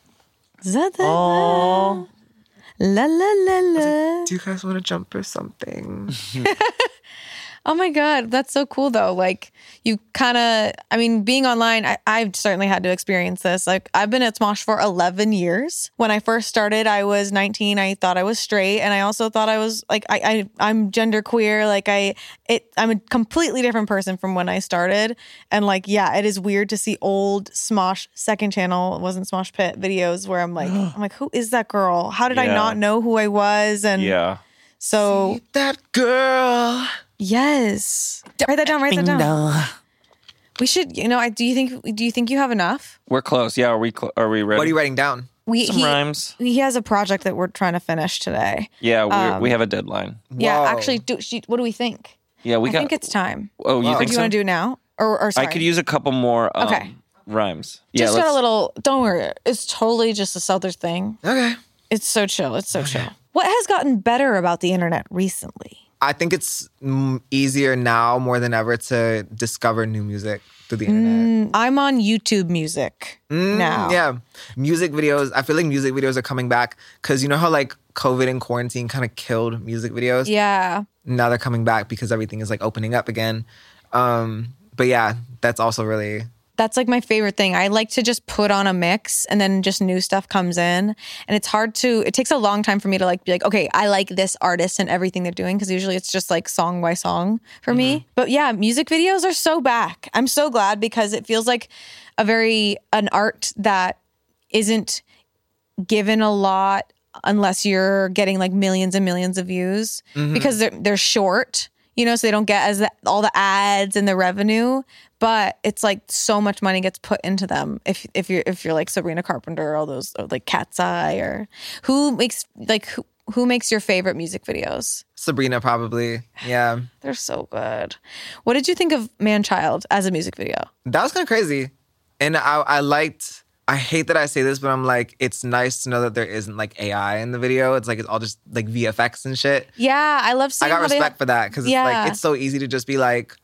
Oh. La la la la. do you guys want to jump or something? Oh my God, that's so cool though. Like you kind of, I mean, being online, I've certainly had to experience this. Like I've been at Smosh for 11 years. When I first started, I was 19. I thought I was straight. And I also thought I was like, I'm genderqueer. Like I'm a completely different person from when I started. And like, yeah, it is weird to see old Smosh second channel, it wasn't Smosh Pit videos where I'm like, who is that girl? How did I Yeah. not know who I was? And Yeah. so That girl. yes, write that down. We should, you know, do you think you have enough? We're close. Yeah. Are we ready? What are you writing down? Some rhymes. He has a project that we're trying to finish today. Yeah. We have a deadline. Yeah, Whoa. actually, what do we think? Yeah. I think it's time. Oh, you Wow. think Do you so? want to do it now? Or sorry. I could use a couple more Okay. rhymes. Just yeah. got a little, don't worry. It's totally just a Southern thing. Okay. It's so chill. It's so chill. What has gotten better about the internet recently? I think it's easier now more than ever to discover new music through the internet. I'm on YouTube Music now. Yeah. Music videos. I feel like music videos are coming back because you know how like COVID and quarantine kind of killed music videos? Yeah. Now they're coming back because everything is like opening up again. But yeah, that's also really... That's like my favorite thing. I like to just put on a mix and then just new stuff comes in. And it takes a long time for me to like be like, okay, I like this artist and everything they're doing. Cause usually it's just like song by song for me. But yeah, music videos are so back. I'm so glad because it feels like an art that isn't given a lot unless you're getting like millions and millions of views because they're short, you know, so they don't get all the ads and the revenue. but it's like so much money gets put into them. If you're like Sabrina Carpenter, all those, or like Cat's Eye, or who makes your favorite music videos? Sabrina, probably. Yeah. They're so good. What did you think of Man-Child as a music video? That was kind of crazy. And I hate that I say this, but I'm like, it's nice to know that there isn't like AI in the video. It's like, it's all just like VFX and shit. Yeah, I love seeing I got how respect for that because Yeah. it's like, it's so easy to just be like,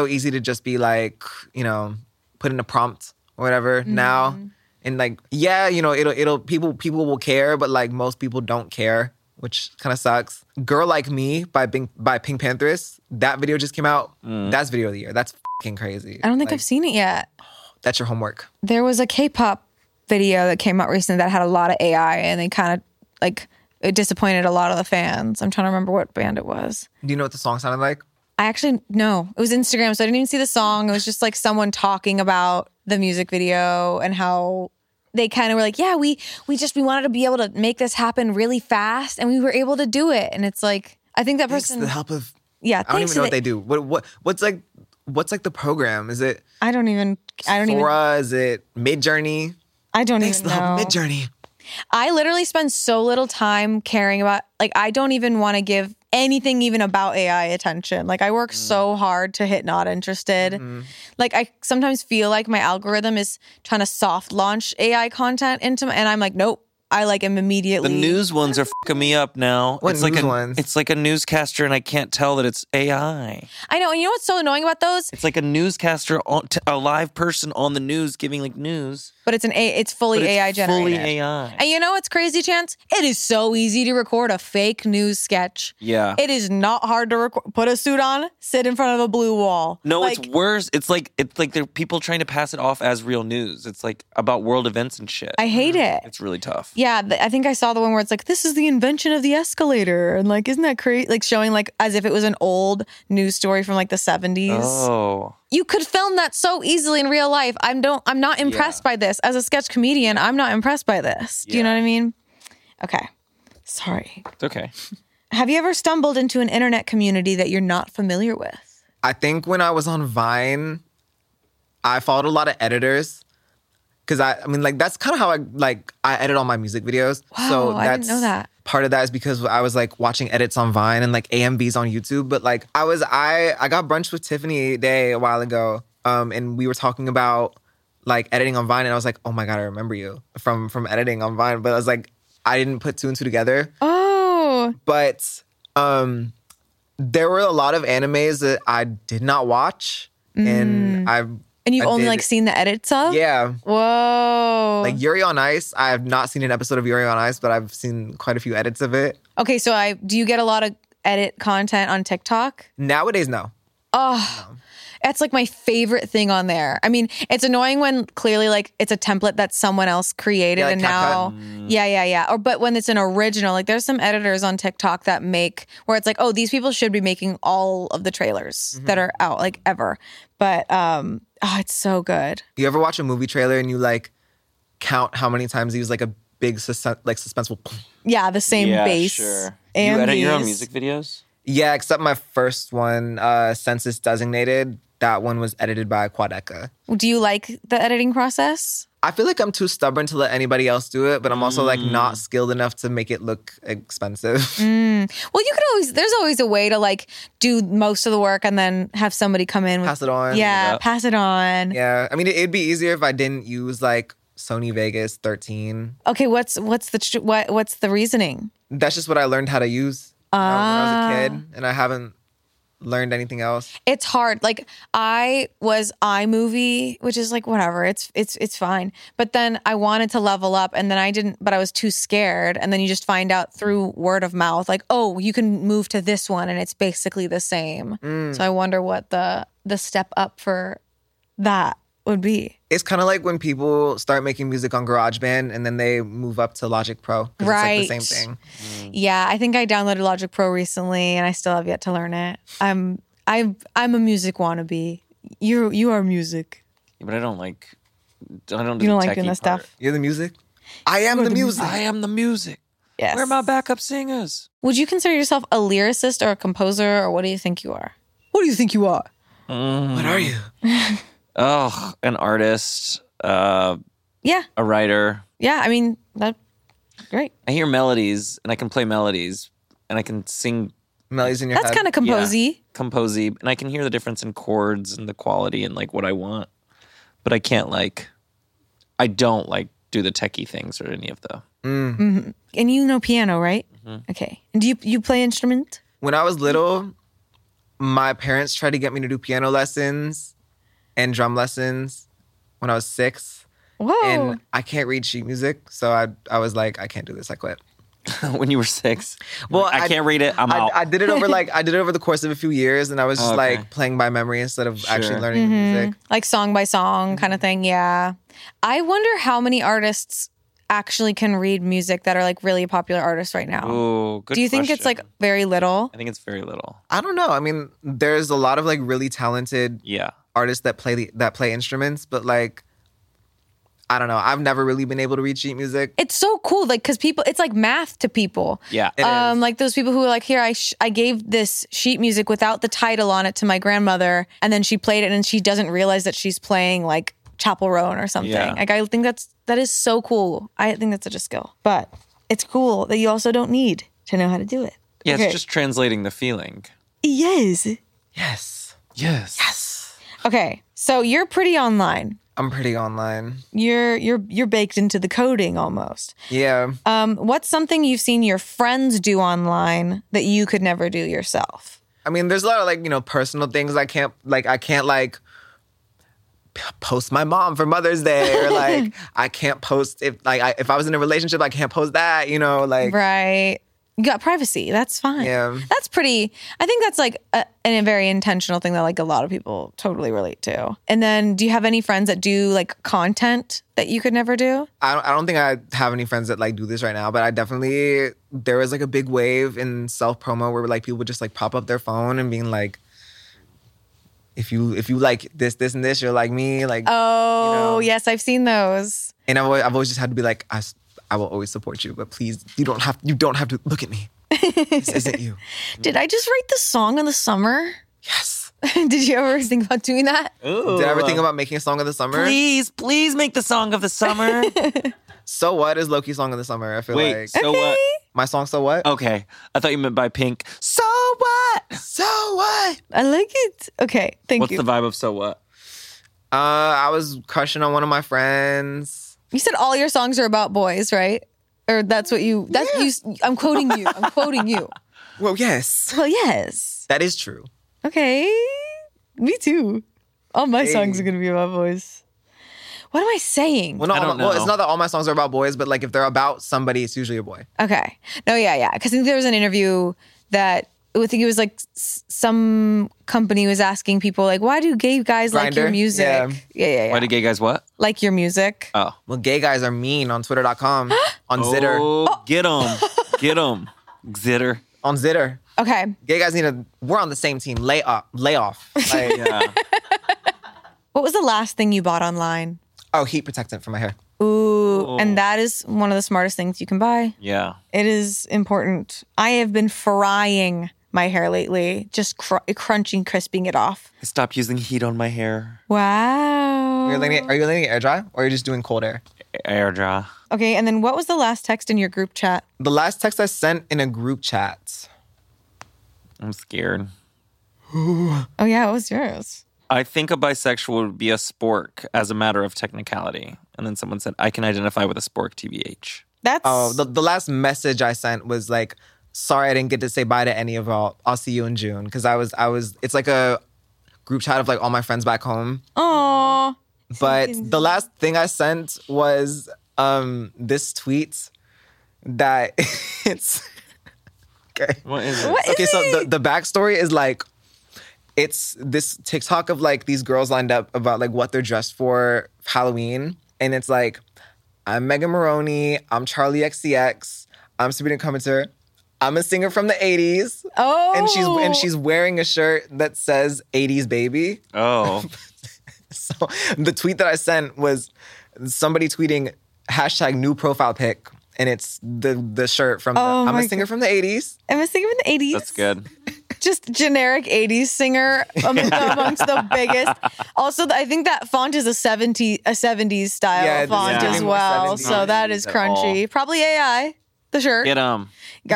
you know, put in a prompt or whatever now. And like, yeah, you know, it'll people will care, but like most people don't care, which kind of sucks. Girl Like Me by Pink Panthers, that video just came out. That's video of the year. That's fucking crazy. I don't think Like, I've seen it yet. That's your homework. There was a K-pop video that came out recently that had a lot of AI, and they kind of like, it disappointed a lot of the fans. I'm trying to remember what band it was. Do you know what the song sounded like? I actually, no. It was Instagram, so I didn't even see the song. It was just like someone talking about the music video and how they kind of were like, yeah, we wanted to be able to make this happen really fast, and we were able to do it. And it's like, I think that Thanks person, to the help of, yeah, I don't even know what they do. What's like the program? Is it I don't even, Sora? Is it Midjourney? I don't Thanks to even the help know. of Midjourney. I literally spend so little time caring about, like, I don't even want to give anything even about AI attention. Like, I work so hard to hit not interested. Like, I sometimes feel like my algorithm is trying to soft launch AI content into and I'm like, nope. I like am immediately. The news ones are fucking me up now. What it's like news ones? It's like a newscaster, and I can't tell that it's AI. I know, and you know what's so annoying about those? It's like a newscaster, a live person on the news giving like news. But it's fully But it's AI generated. fully AI. And you know what's crazy, Chance? It is so easy to record a fake news sketch. Yeah. It is not hard to record. Put a suit on, sit in front of a blue wall. No, Like, it's worse. It's like there are people trying to pass it off as real news. It's like about world events and shit. I hate it. It's really tough. Yeah, I think I saw the one where it's like, this is the invention of the escalator. And like, isn't that crazy? Like showing like as if it was an old news story from like the 70s. Oh. You could film that so easily in real life. I'm not impressed by this. As a sketch comedian, I'm not impressed by this. Do you know what I mean? Okay. Sorry. It's okay. Have you ever stumbled into an internet community that you're not familiar with? I think when I was on Vine, I followed a lot of editors. Because I mean, like, that's kind of how I edit all my music videos. Wow, so I didn't know that. Part of that is because I was like watching edits on Vine and like AMVs on YouTube. But like I got brunch with Tiffany Day a while ago. And we were talking about like editing on Vine, and I was like, oh my God, I remember you from editing on Vine. But I was like, I didn't put two and two together. Oh. But there were a lot of animes that I did not watch. And And you've I only did- like seen the edits of? Yeah. Whoa. Like Yuri on Ice, I have not seen an episode of Yuri on Ice, but I've seen quite a few edits of it. Okay, so do you get a lot of edit content on TikTok? Nowadays, no. That's like my favorite thing on there. I mean, it's annoying when clearly like it's a template that someone else created Yeah, like and now CapCut. yeah. But when it's an original, like there's some editors on TikTok that make where it's like, oh, these people should be making all of the trailers that are out like ever. But it's so good. You ever watch a movie trailer and you like count how many times they use like a big suspenseful Yeah, the same Yeah, bass. sure. And You edit your own these. music videos? Yeah, except my first one, Census Designated, that one was edited by Quadeca. Do you like the editing process? I feel like I'm too stubborn to let anybody else do it, but I'm also like not skilled enough to make it look expensive. Well, you could there's always a way to like do most of the work and then have somebody come in with, Pass it on. Yeah, pass it on. Yeah, I mean, it'd be easier if I didn't use like Sony Vegas 13. Okay, what's the reasoning? That's just what I learned how to use when I was a kid, and I haven't learned anything else. It's hard. Like I was iMovie, which is like whatever. It's fine. But then I wanted to level up, and then I didn't. But I was too scared. And then you just find out through word of mouth, like, oh, you can move to this one, and it's basically the same. So I wonder what the step up for that would be. It's kind of like when people start making music on GarageBand and then they move up to Logic Pro. 'Cause Right. It's like the same thing. Yeah, I think I downloaded Logic Pro recently, and I still have yet to learn it. I'm a music wannabe. You are music. Yeah, but I don't do You don't like techie doing this part. stuff. You're the music? I am the music. I am the music. Yes. Where are my backup singers? Would you consider yourself a lyricist or a composer, or what do you think you are? What do you think you are? What are you? Oh, an artist, Yeah. a writer. Yeah. I mean, that's great. I hear melodies and I can play melodies and I can sing Melodies in your That's head. kind of composy. composy and I can hear the difference in chords and the quality and like what I want. But I can't I don't do the techie things or any of the. And you know piano, right? Okay. And do you play instrument? When I was little, my parents tried to get me to do piano lessons and drum lessons when I was 6. Whoa. And I can't read sheet music, so I was like, I can't do this. I quit. When you were 6. Well, I can't read it. I'm out. I did it over the course of a few years, and I was just Okay. playing by memory instead of actually Sure. learning the music. Like song by song kind of thing. Yeah. I wonder how many artists actually can read music that are like really popular artists right now. Oh, good Do you think it's like question. very little? I think it's very little. I don't know. I mean, there's a lot of like really talented Yeah. artists that play instruments, but like, I don't know. I've never really been able to read sheet music. It's so cool, like, because people, it's like math to people. Yeah. It is. Like those people who are like, here, I gave this sheet music without the title on it to my grandmother, and then she played it, and she doesn't realize that she's playing like Chapel Roan or something. Yeah. Like, I think that is so cool. I think that's such a skill, but it's cool that you also don't need to know how to do it. Yeah, Okay. it's just translating the feeling. Yes. Yes. Yes. Okay, so you're pretty online. I'm pretty online. You're baked into the coding almost. Yeah. What's something you've seen your friends do online that you could never do yourself? I mean, there's a lot of personal things I can't post my mom for Mother's Day, or I can't post if I was in a relationship, I can't post that, Right. You got privacy. That's fine. Yeah. That's pretty, I think that's like a very intentional thing that like a lot of people totally relate to. And then do you have any friends that do like content that you could never do? I don't think I have any friends that do this right now, but I definitely, there was a big wave in self promo where people would just pop up their phone and being like, if you like this, and this, you're like me. Oh, yes, I've seen those. And I've always just had to be like, I will always support you, but please, you don't have to look at me. This isn't you. Did I just write the song in the summer? Yes. Did you ever think about doing that? Ooh. Did I ever think about making a song of the summer? Please make the song of the summer. So What is Loki's song of the summer. I feel Wait, like so what? my song So What? Okay. I thought you meant by Pink. So what? So What? I like it. Okay, thank What's you. the vibe of So What? I was crushing on one of my friends. You said all your songs are about boys, right? Or that's what you, I'm quoting you. I'm quoting you. Well, yes. Well, yes. That is true. Okay. Me too. All my Hey. songs are going to be about boys. What am I saying? Well, no, I don't well, know. it's not that all my songs are about boys, but if they're about somebody, it's usually a boy. Okay. No, yeah. Because I think there was an interview that I think it was some company was asking people why do gay guys like your Grindr? music? Yeah. Why do gay guys what? Like your music. Oh. Well, gay guys are mean on Twitter.com, on Zitter. Oh, get them. Get them. Zitter. On Zitter. Okay. Gay guys we're on the same team. Lay off. Yeah. What was the last thing you bought online? Oh, heat protectant for my hair. Ooh, and that is one of the smartest things you can buy. Yeah. It is important. I have been frying my hair lately, just crunching, crisping it off. I stopped using heat on my hair. Wow. Are you letting it air dry, or are you just doing cold air? Air dry. Okay, and then what was the last text in your group chat? The last text I sent in a group chat. I'm scared. Oh yeah, what was yours? I think a bisexual would be a spork as a matter of technicality. And then someone said, I can identify with a spork, TBH. That's Oh, the last message I sent was sorry I didn't get to say bye to any of y'all. I'll see you in June. Because I was, it's a group chat of all my friends back home. Aw. But the last thing I sent was this tweet that it's okay. What is it? What Okay, is so it? the backstory is it's this TikTok of these girls lined up about what they're dressed for Halloween, and it's I'm Megan Maroney, I'm Charlie XCX, I'm Sabrina Carpenter, I'm a singer from the 80s, Oh. and she's wearing a shirt that says 80s baby. Oh. So the tweet that I sent was somebody tweeting #new profile pic, and it's the shirt from Oh I'm my a singer from the 80s. I'm a singer from the 80s. That's good. just generic 80s singer amongst the biggest. Also, I think that font is a 70s style font it's as more well. 70s. So that is At all. crunchy. Probably AI, the shirt. Get him.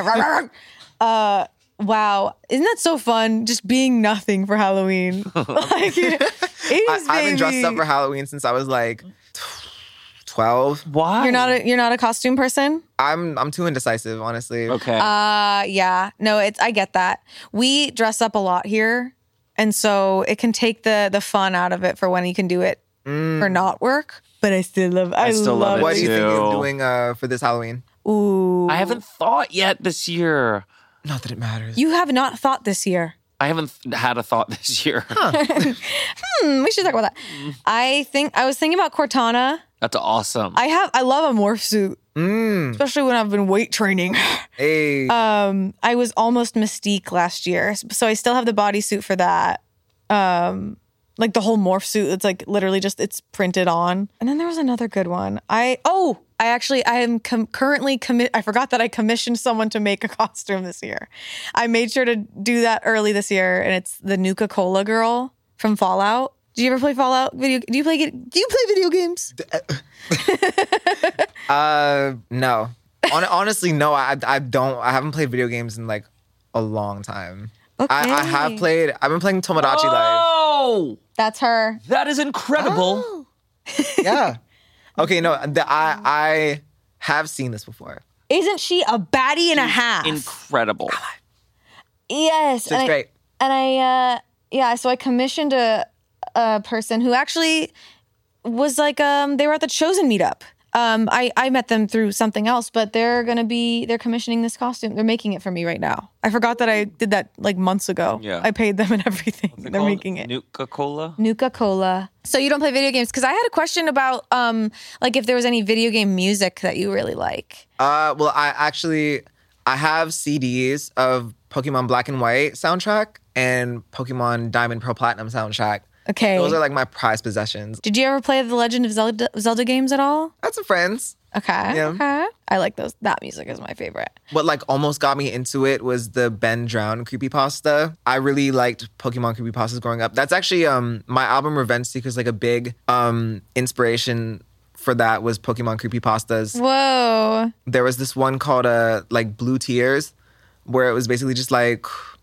Wow. Isn't that so fun? Just being nothing for Halloween. Like, 80s I haven't dressed up baby. for Halloween since I was like 12. Why? You're not a costume person? I'm too indecisive, honestly. Okay. Yeah. No, I get that. We dress up a lot here. And so it can take the fun out of it for when you can do it for not work. But I still love love it. What do you think too. you're doing for this Halloween? Ooh. I haven't thought yet this year. Not that it matters. You have not thought this year. I haven't had a thought this year. We should talk about that. I was thinking about Cortana. That's awesome. I love a morph suit. Especially when I've been weight training. Hey. I was almost Mystique last year. So I still have the bodysuit for that. Like the whole morph suit. It's like literally just, it's printed on. And then there was another good one. I am currently I forgot that I commissioned someone to make a costume this year. I made sure to do that early this year. And it's the Nuka-Cola girl from Fallout. Do you ever play Fallout? Do you play video games? No. Honestly, no. I don't. I haven't played video games in like a long time. Okay. I've been playing Tomodachi Life. Oh, That's her. that is incredible. Oh. Yeah. Okay, no, I have seen this before. Isn't she a baddie and a half? Incredible. Yes. It's great. And I so I commissioned a person who actually was like, they were at the Chosen meetup. I met them through something else, but they're commissioning this costume. They're making it for me right now. I forgot that I did that like months ago. Yeah. I paid them and everything. They're making it. Nuka-Cola? Nuka-Cola. So you don't play video games? Because I had a question about like if there was any video game music that you really like. Well, I have CDs of Pokemon Black and White soundtrack and Pokemon Diamond Pearl Platinum soundtrack. Okay. Those are like my prized possessions. Did you ever play the Legend of Zelda games at all? I had some friends. Okay. Yeah. Okay. I like those. That music is my favorite. What like almost got me into it was the Ben Drown creepypasta. I really liked Pokemon creepypastas growing up. That's actually my album Revenge Seekers, like a big inspiration for that was Pokemon creepypastas. Whoa. There was this one called like Blue Tears, where it was basically just like,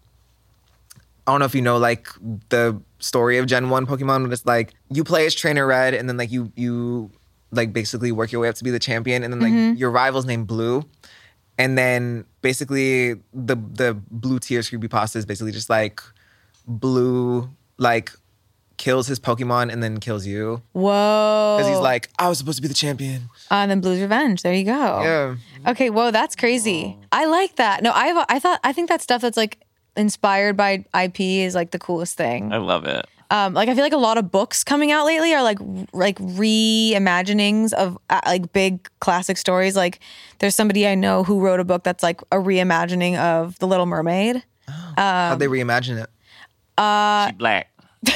I don't know if you know like the story of Gen 1 Pokemon, but it's like you play as Trainer Red and then like you like basically work your way up to be the champion, and then like your rival's named Blue. And then basically the Blue Tears creepypasta is basically just like Blue like kills his Pokemon and then kills you. Whoa. Because he's like, I was supposed to be the champion. And then Blue's Revenge. There you go. Yeah. Okay. Whoa, that's crazy. I like that. No, I think that stuff that's like inspired by IP is like the coolest thing. I love it. Like I feel like a lot of books coming out lately are like reimaginings of like big classic stories. Like there's somebody I know who wrote a book that's like a reimagining of The Little Mermaid. How'd they reimagine it? She black.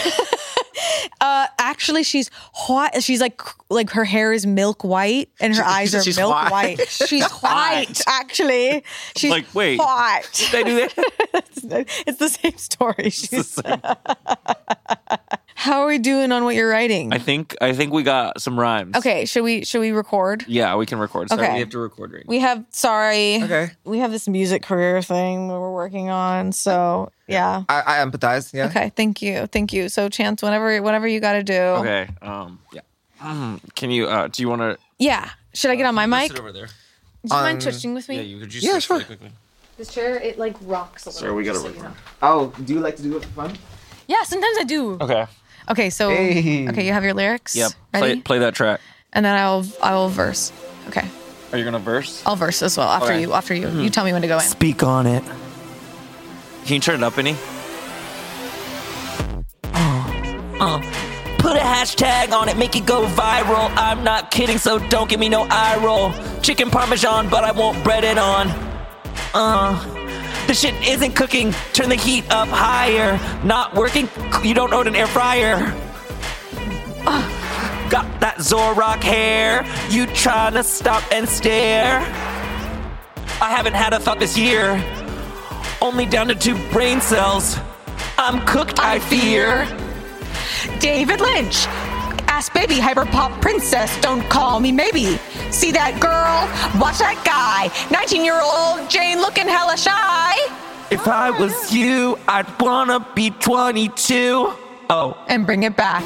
Actually, she's white. She's like her hair is milk white and her eyes are she's milk white. white. She's white. Actually, she's Like, wait. white. Did they do that? It's the same story. How are we doing on what you're writing? I think we got some rhymes. Okay, should we record? Yeah, we can record. Sorry, Okay. we have to record right now. We have this music career thing that we're working on. So yeah. I empathize, yeah. Okay, thank you. So Chance, whatever you got to do. Okay. Yeah. Can you? Do you want to? Yeah. Should I get on my mic? Sit over there. Do you mind switching with me? Yeah, you could just. Yeah, switch sure. really quickly. This chair, it like rocks a little. Sorry, we gotta just so record. you know. Oh, do you like to do it for fun? Yeah, sometimes I do. Okay. Okay, so Hey. okay, you have your lyrics. Yep. Ready? Play that track. And then I will verse. Okay, Are you gonna verse? I'll verse as well after Okay. you. After you, you tell me when to go in. Speak on it. Can you turn it up any? Put a hashtag on it, make it go viral. I'm not kidding, so don't give me no eye roll. Chicken parmesan, but I won't bread it on. This shit isn't cooking. Turn the heat up higher. Not working. You don't own an air fryer. Got that Zorrock hair. You tryna stop and stare? I haven't had a thought this year. only down to 2 brain cells. I'm cooked, I fear. David Lynch. Ask baby, hyperpop princess, don't call me maybe. See that girl? Watch that guy. 19-year-old Jane looking hella shy. If I was you, I'd wanna be 22. Oh. And bring it back.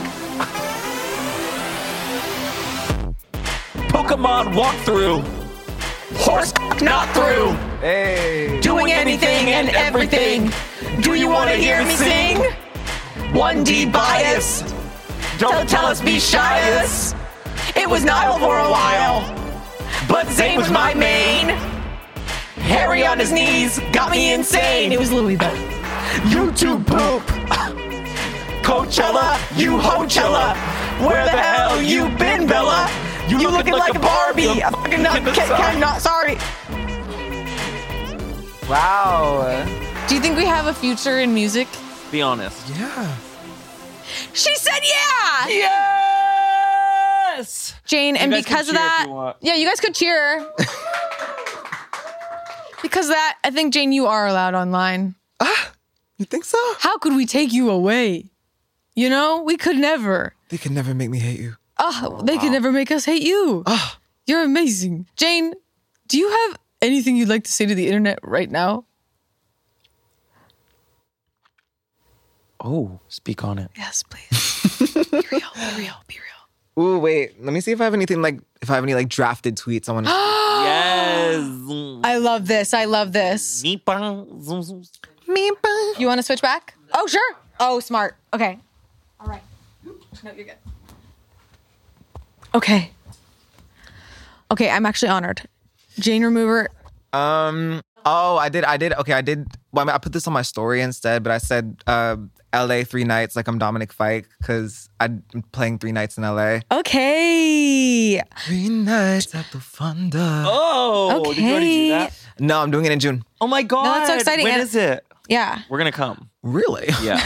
Pokemon walkthrough. Horse not through. Hey. Doing anything and everything. Do you want to hear me sing? 1D bias. Don't tell us be shyest. It was Niall for a while, but Zayn was my main. Harry on his knees got me insane. It was Louis though. YouTube poop. Coachella, you Hochella. Where the hell you been, Bella? You looking like a Barbie. A fucking not sorry. Wow. Do you think we have a future in music? Be honest. Yeah. She said yeah! Yes! Jane, and guys can because of cheer if that, you want. yeah, you guys could cheer. Because of that, I think, Jane, you are allowed online. You think so? How could we take you away? You know, we could never. They can never make me hate you. They could never make us hate you. You're amazing. Jane, do you have anything you'd like to say to the internet right now? Oh, speak on it. Yes, please. Be real, be real, be real. Ooh, wait. Let me see if I have anything if I have any drafted tweets I want to. Yes. I love this. I love this. You want to switch back? Oh, sure. Oh, smart. Okay. All right. No, you're good. Okay. Okay, I'm actually honored. Jane Remover. Oh, I did. Okay, I did. Well, I put this on my story instead, but I said LA 3 nights like I'm Dominic Fike because I'm playing 3 nights in LA. Okay. 3 nights at the Fonda. Oh, Okay. did you already do that? No, I'm doing it in June. Oh my God. that's so exciting. When And- is it? Yeah. We're going to come. Really? Yeah.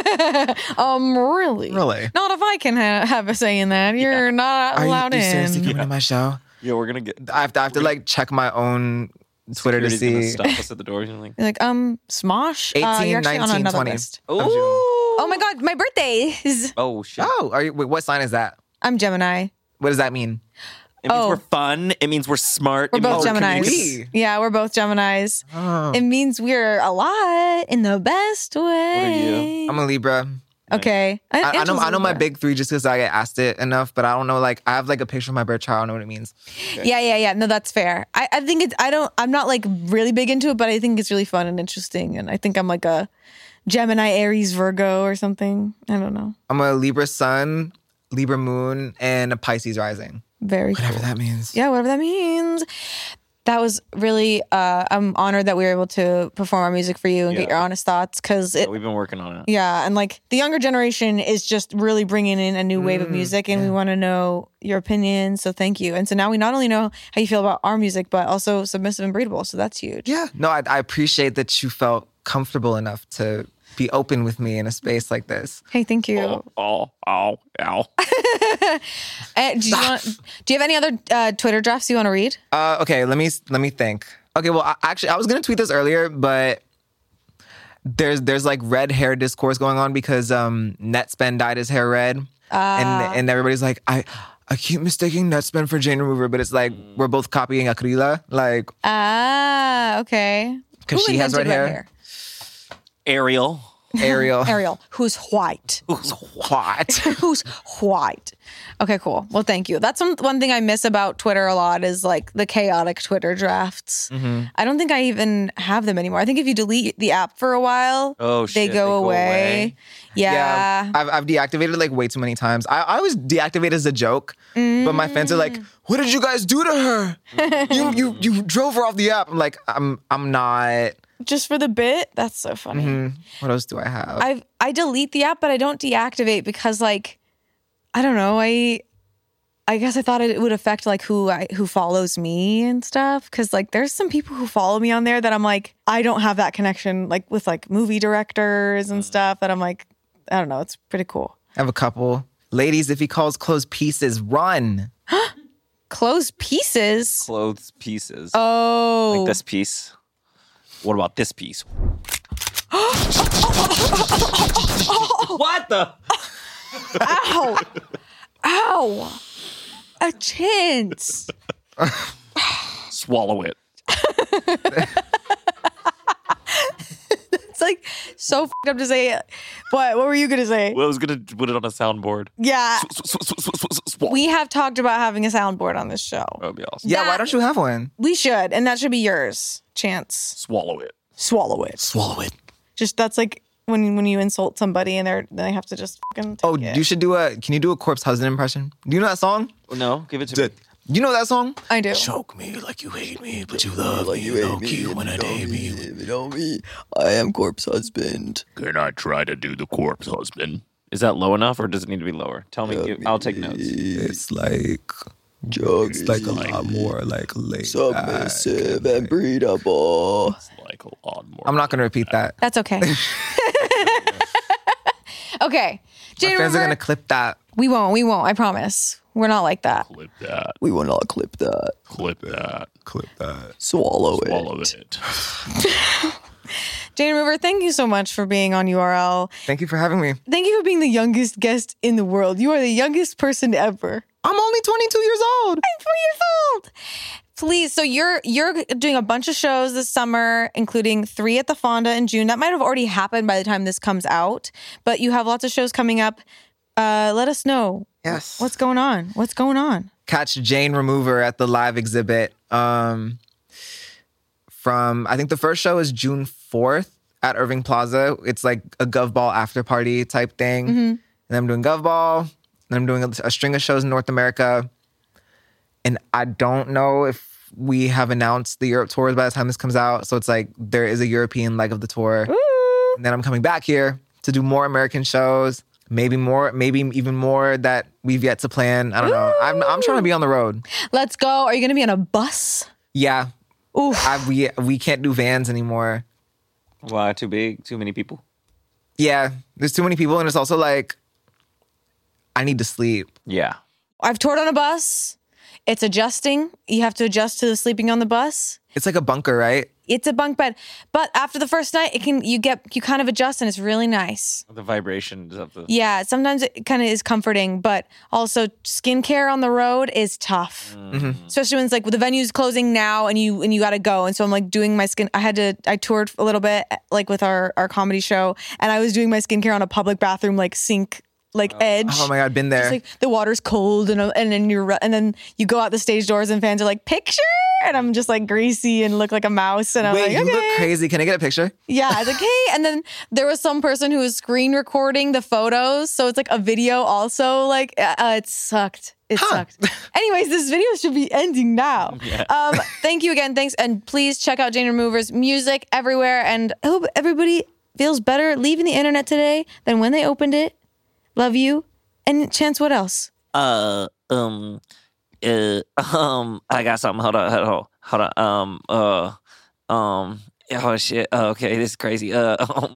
Really? Really? Not if I can have a say in that. You're not allowed Are you seriously in. coming to my show? Yeah, we're going to get I have to check my own Twitter to security's gonna see. stop us at the door. You're like, You're like, Smosh? 18, you're actually 19, on another 20. list. ooh. Oh my God, my birthday is... Oh, shit. Oh, wait, what sign is that? I'm Gemini. What does that mean? It means Oh. we're fun. It means we're smart. We're it means both we're Geminis. communicative. Yeah, we're both Geminis. Oh. It means we're a lot in the best way. you? I'm a Libra. Okay. I know my Libra. big 3 just because I get asked it enough, but I don't know. I have a picture of my birth chart. I don't know what it means. Yeah. No, that's fair. I think it's, I'm not really big into it, but I think it's really fun and interesting. And I think I'm like a Gemini, Aries, Virgo or something. I don't know. I'm a Libra sun, Libra moon, and a Pisces rising. Very Whatever cool. that means. Yeah, whatever that means. That was really, I'm honored that we were able to perform our music for you and get your honest thoughts because it, We've been working on it. yeah, and the younger generation is just really bringing in a new wave of music and we want to know your opinion. So thank you. And so now we not only know how you feel about our music, but also Submissive and Breedable. So that's huge. Yeah. No, I appreciate that you felt comfortable enough to be open with me in a space like this. Hey, thank you. Oh, ow. Do you have any other Twitter drafts you want to read? Okay, let me think. Okay, well, I was gonna tweet this earlier, but there's red hair discourse going on because Netspend dyed his hair red, and everybody's like, I keep mistaking Netspend for Jane Remover, but it's like we're both copying Akrila, Okay. because Who she has red invented hair. Ariel. Ariel, who's white. what? Who's white. Okay, cool. Well, thank you. That's one thing I miss about Twitter a lot is the chaotic Twitter drafts. I don't think I even have them anymore. I think if you delete the app for a while, they go away. Yeah. I've deactivated way too many times. I always deactivate as a joke, but my fans are like, "What did you guys do to her? you drove her off the app." I'm like, I'm not. Just for the bit? That's so funny. What else do I have? I delete the app, but I don't deactivate because I don't know. I guess I thought it would affect who follows me and stuff. Because there's some people who follow me on there that I'm like, I don't have that connection with movie directors and stuff. That I'm like, I don't know. It's pretty cool. I have a couple. Ladies, if he calls closed pieces, run. Closed pieces. Clothes pieces. Oh, Like this piece. What about this piece? What the? Ow! Ow! A chance. Swallow it. It's like so f***ed up to say it. What were you gonna say? Well, I was gonna put it on a soundboard. Yeah. Swallow. We have talked about having a soundboard on this show. That'd be awesome. Yeah, why don't you have one? We should, and that should be yours. Chance. Swallow it. Swallow it. Swallow it. Just that's like when you insult somebody and they have to just fucking take Oh, it. you should can you do a corpse husband impression? Do you know that song? No, give it to me. You know that song? I do. Choke me like you hate me, but you love me. Low key when I date me. I am corpse husband. Can I try to do the corpse husband? Is that low enough, or does it need to be lower? Tell me. I'll take notes. It's like Juggy. a lot more like laid Submissive and breedable. It's like a lot more. I'm not going to repeat that. That's okay. Okay. My Jane fans are River, going to clip that. we won't. I promise. We're not like that. Clip that. We will not clip that. Clip that. Clip that. Swallow it. Swallow it. Jane River, thank you so much for being on URL. Thank you for having me. Thank you for being the youngest guest in the world. You are the youngest person ever. I'm only 22 years old. I'm 4 years old. Please, so you're doing a bunch of shows this summer, including 3 at the Fonda in June. That might have already happened by the time this comes out, but you have lots of shows coming up. Let us know. Yes. What's going on? What's going on? Catch Jane Remover at the live exhibit. From I think the first show is June 4th at Irving Plaza. It's like a Gov Ball after party type thing. Mm-hmm. And I'm doing Gov Ball. And I'm doing a string of shows in North America. And I don't know if we have announced the Europe tours by the time this comes out. So it's like there is a European leg of the tour. Ooh. And then I'm coming back here to do more American shows. Maybe even more that we've yet to plan. I don't know. I'm trying to be on the road. Let's go. Are you going to be on a bus? Yeah. Oof. We can't do vans anymore. Why? Too big? Too many people? Yeah, there's too many people, and it's also like I need to sleep. Yeah. I've toured on a bus. It's adjusting. You have to adjust to the sleeping on the bus. It's like a bunker, right? It's a bunk bed. But after the first night, you kind of adjust and it's really nice. The vibrations of the... Yeah, sometimes it kind of is comforting, but also skincare on the road is tough. Mm-hmm. Especially when it's like the venue's closing now and you got to go. And so I'm like doing my skin. I toured a little bit like with our comedy show, and I was doing my skincare on a public bathroom like sink edge. Oh my God, been there. Just like the water's cold and then you go out the stage doors and fans are like, picture, and I'm just like greasy and look like a mouse, and I'm Wait, like, you okay. look crazy. Can I get a picture? Yeah, I was like, hey, and then there was some person who was screen recording the photos, so it's like a video also. Like it sucked. It sucked. Anyways, this video should be ending now. Yeah. Thank you again. Thanks, and please check out Jane Remover's music everywhere. And I hope everybody feels better leaving the internet today than when they opened it. Love you. And Chance, what else? I got something. Hold on. Oh shit. Okay, this is crazy.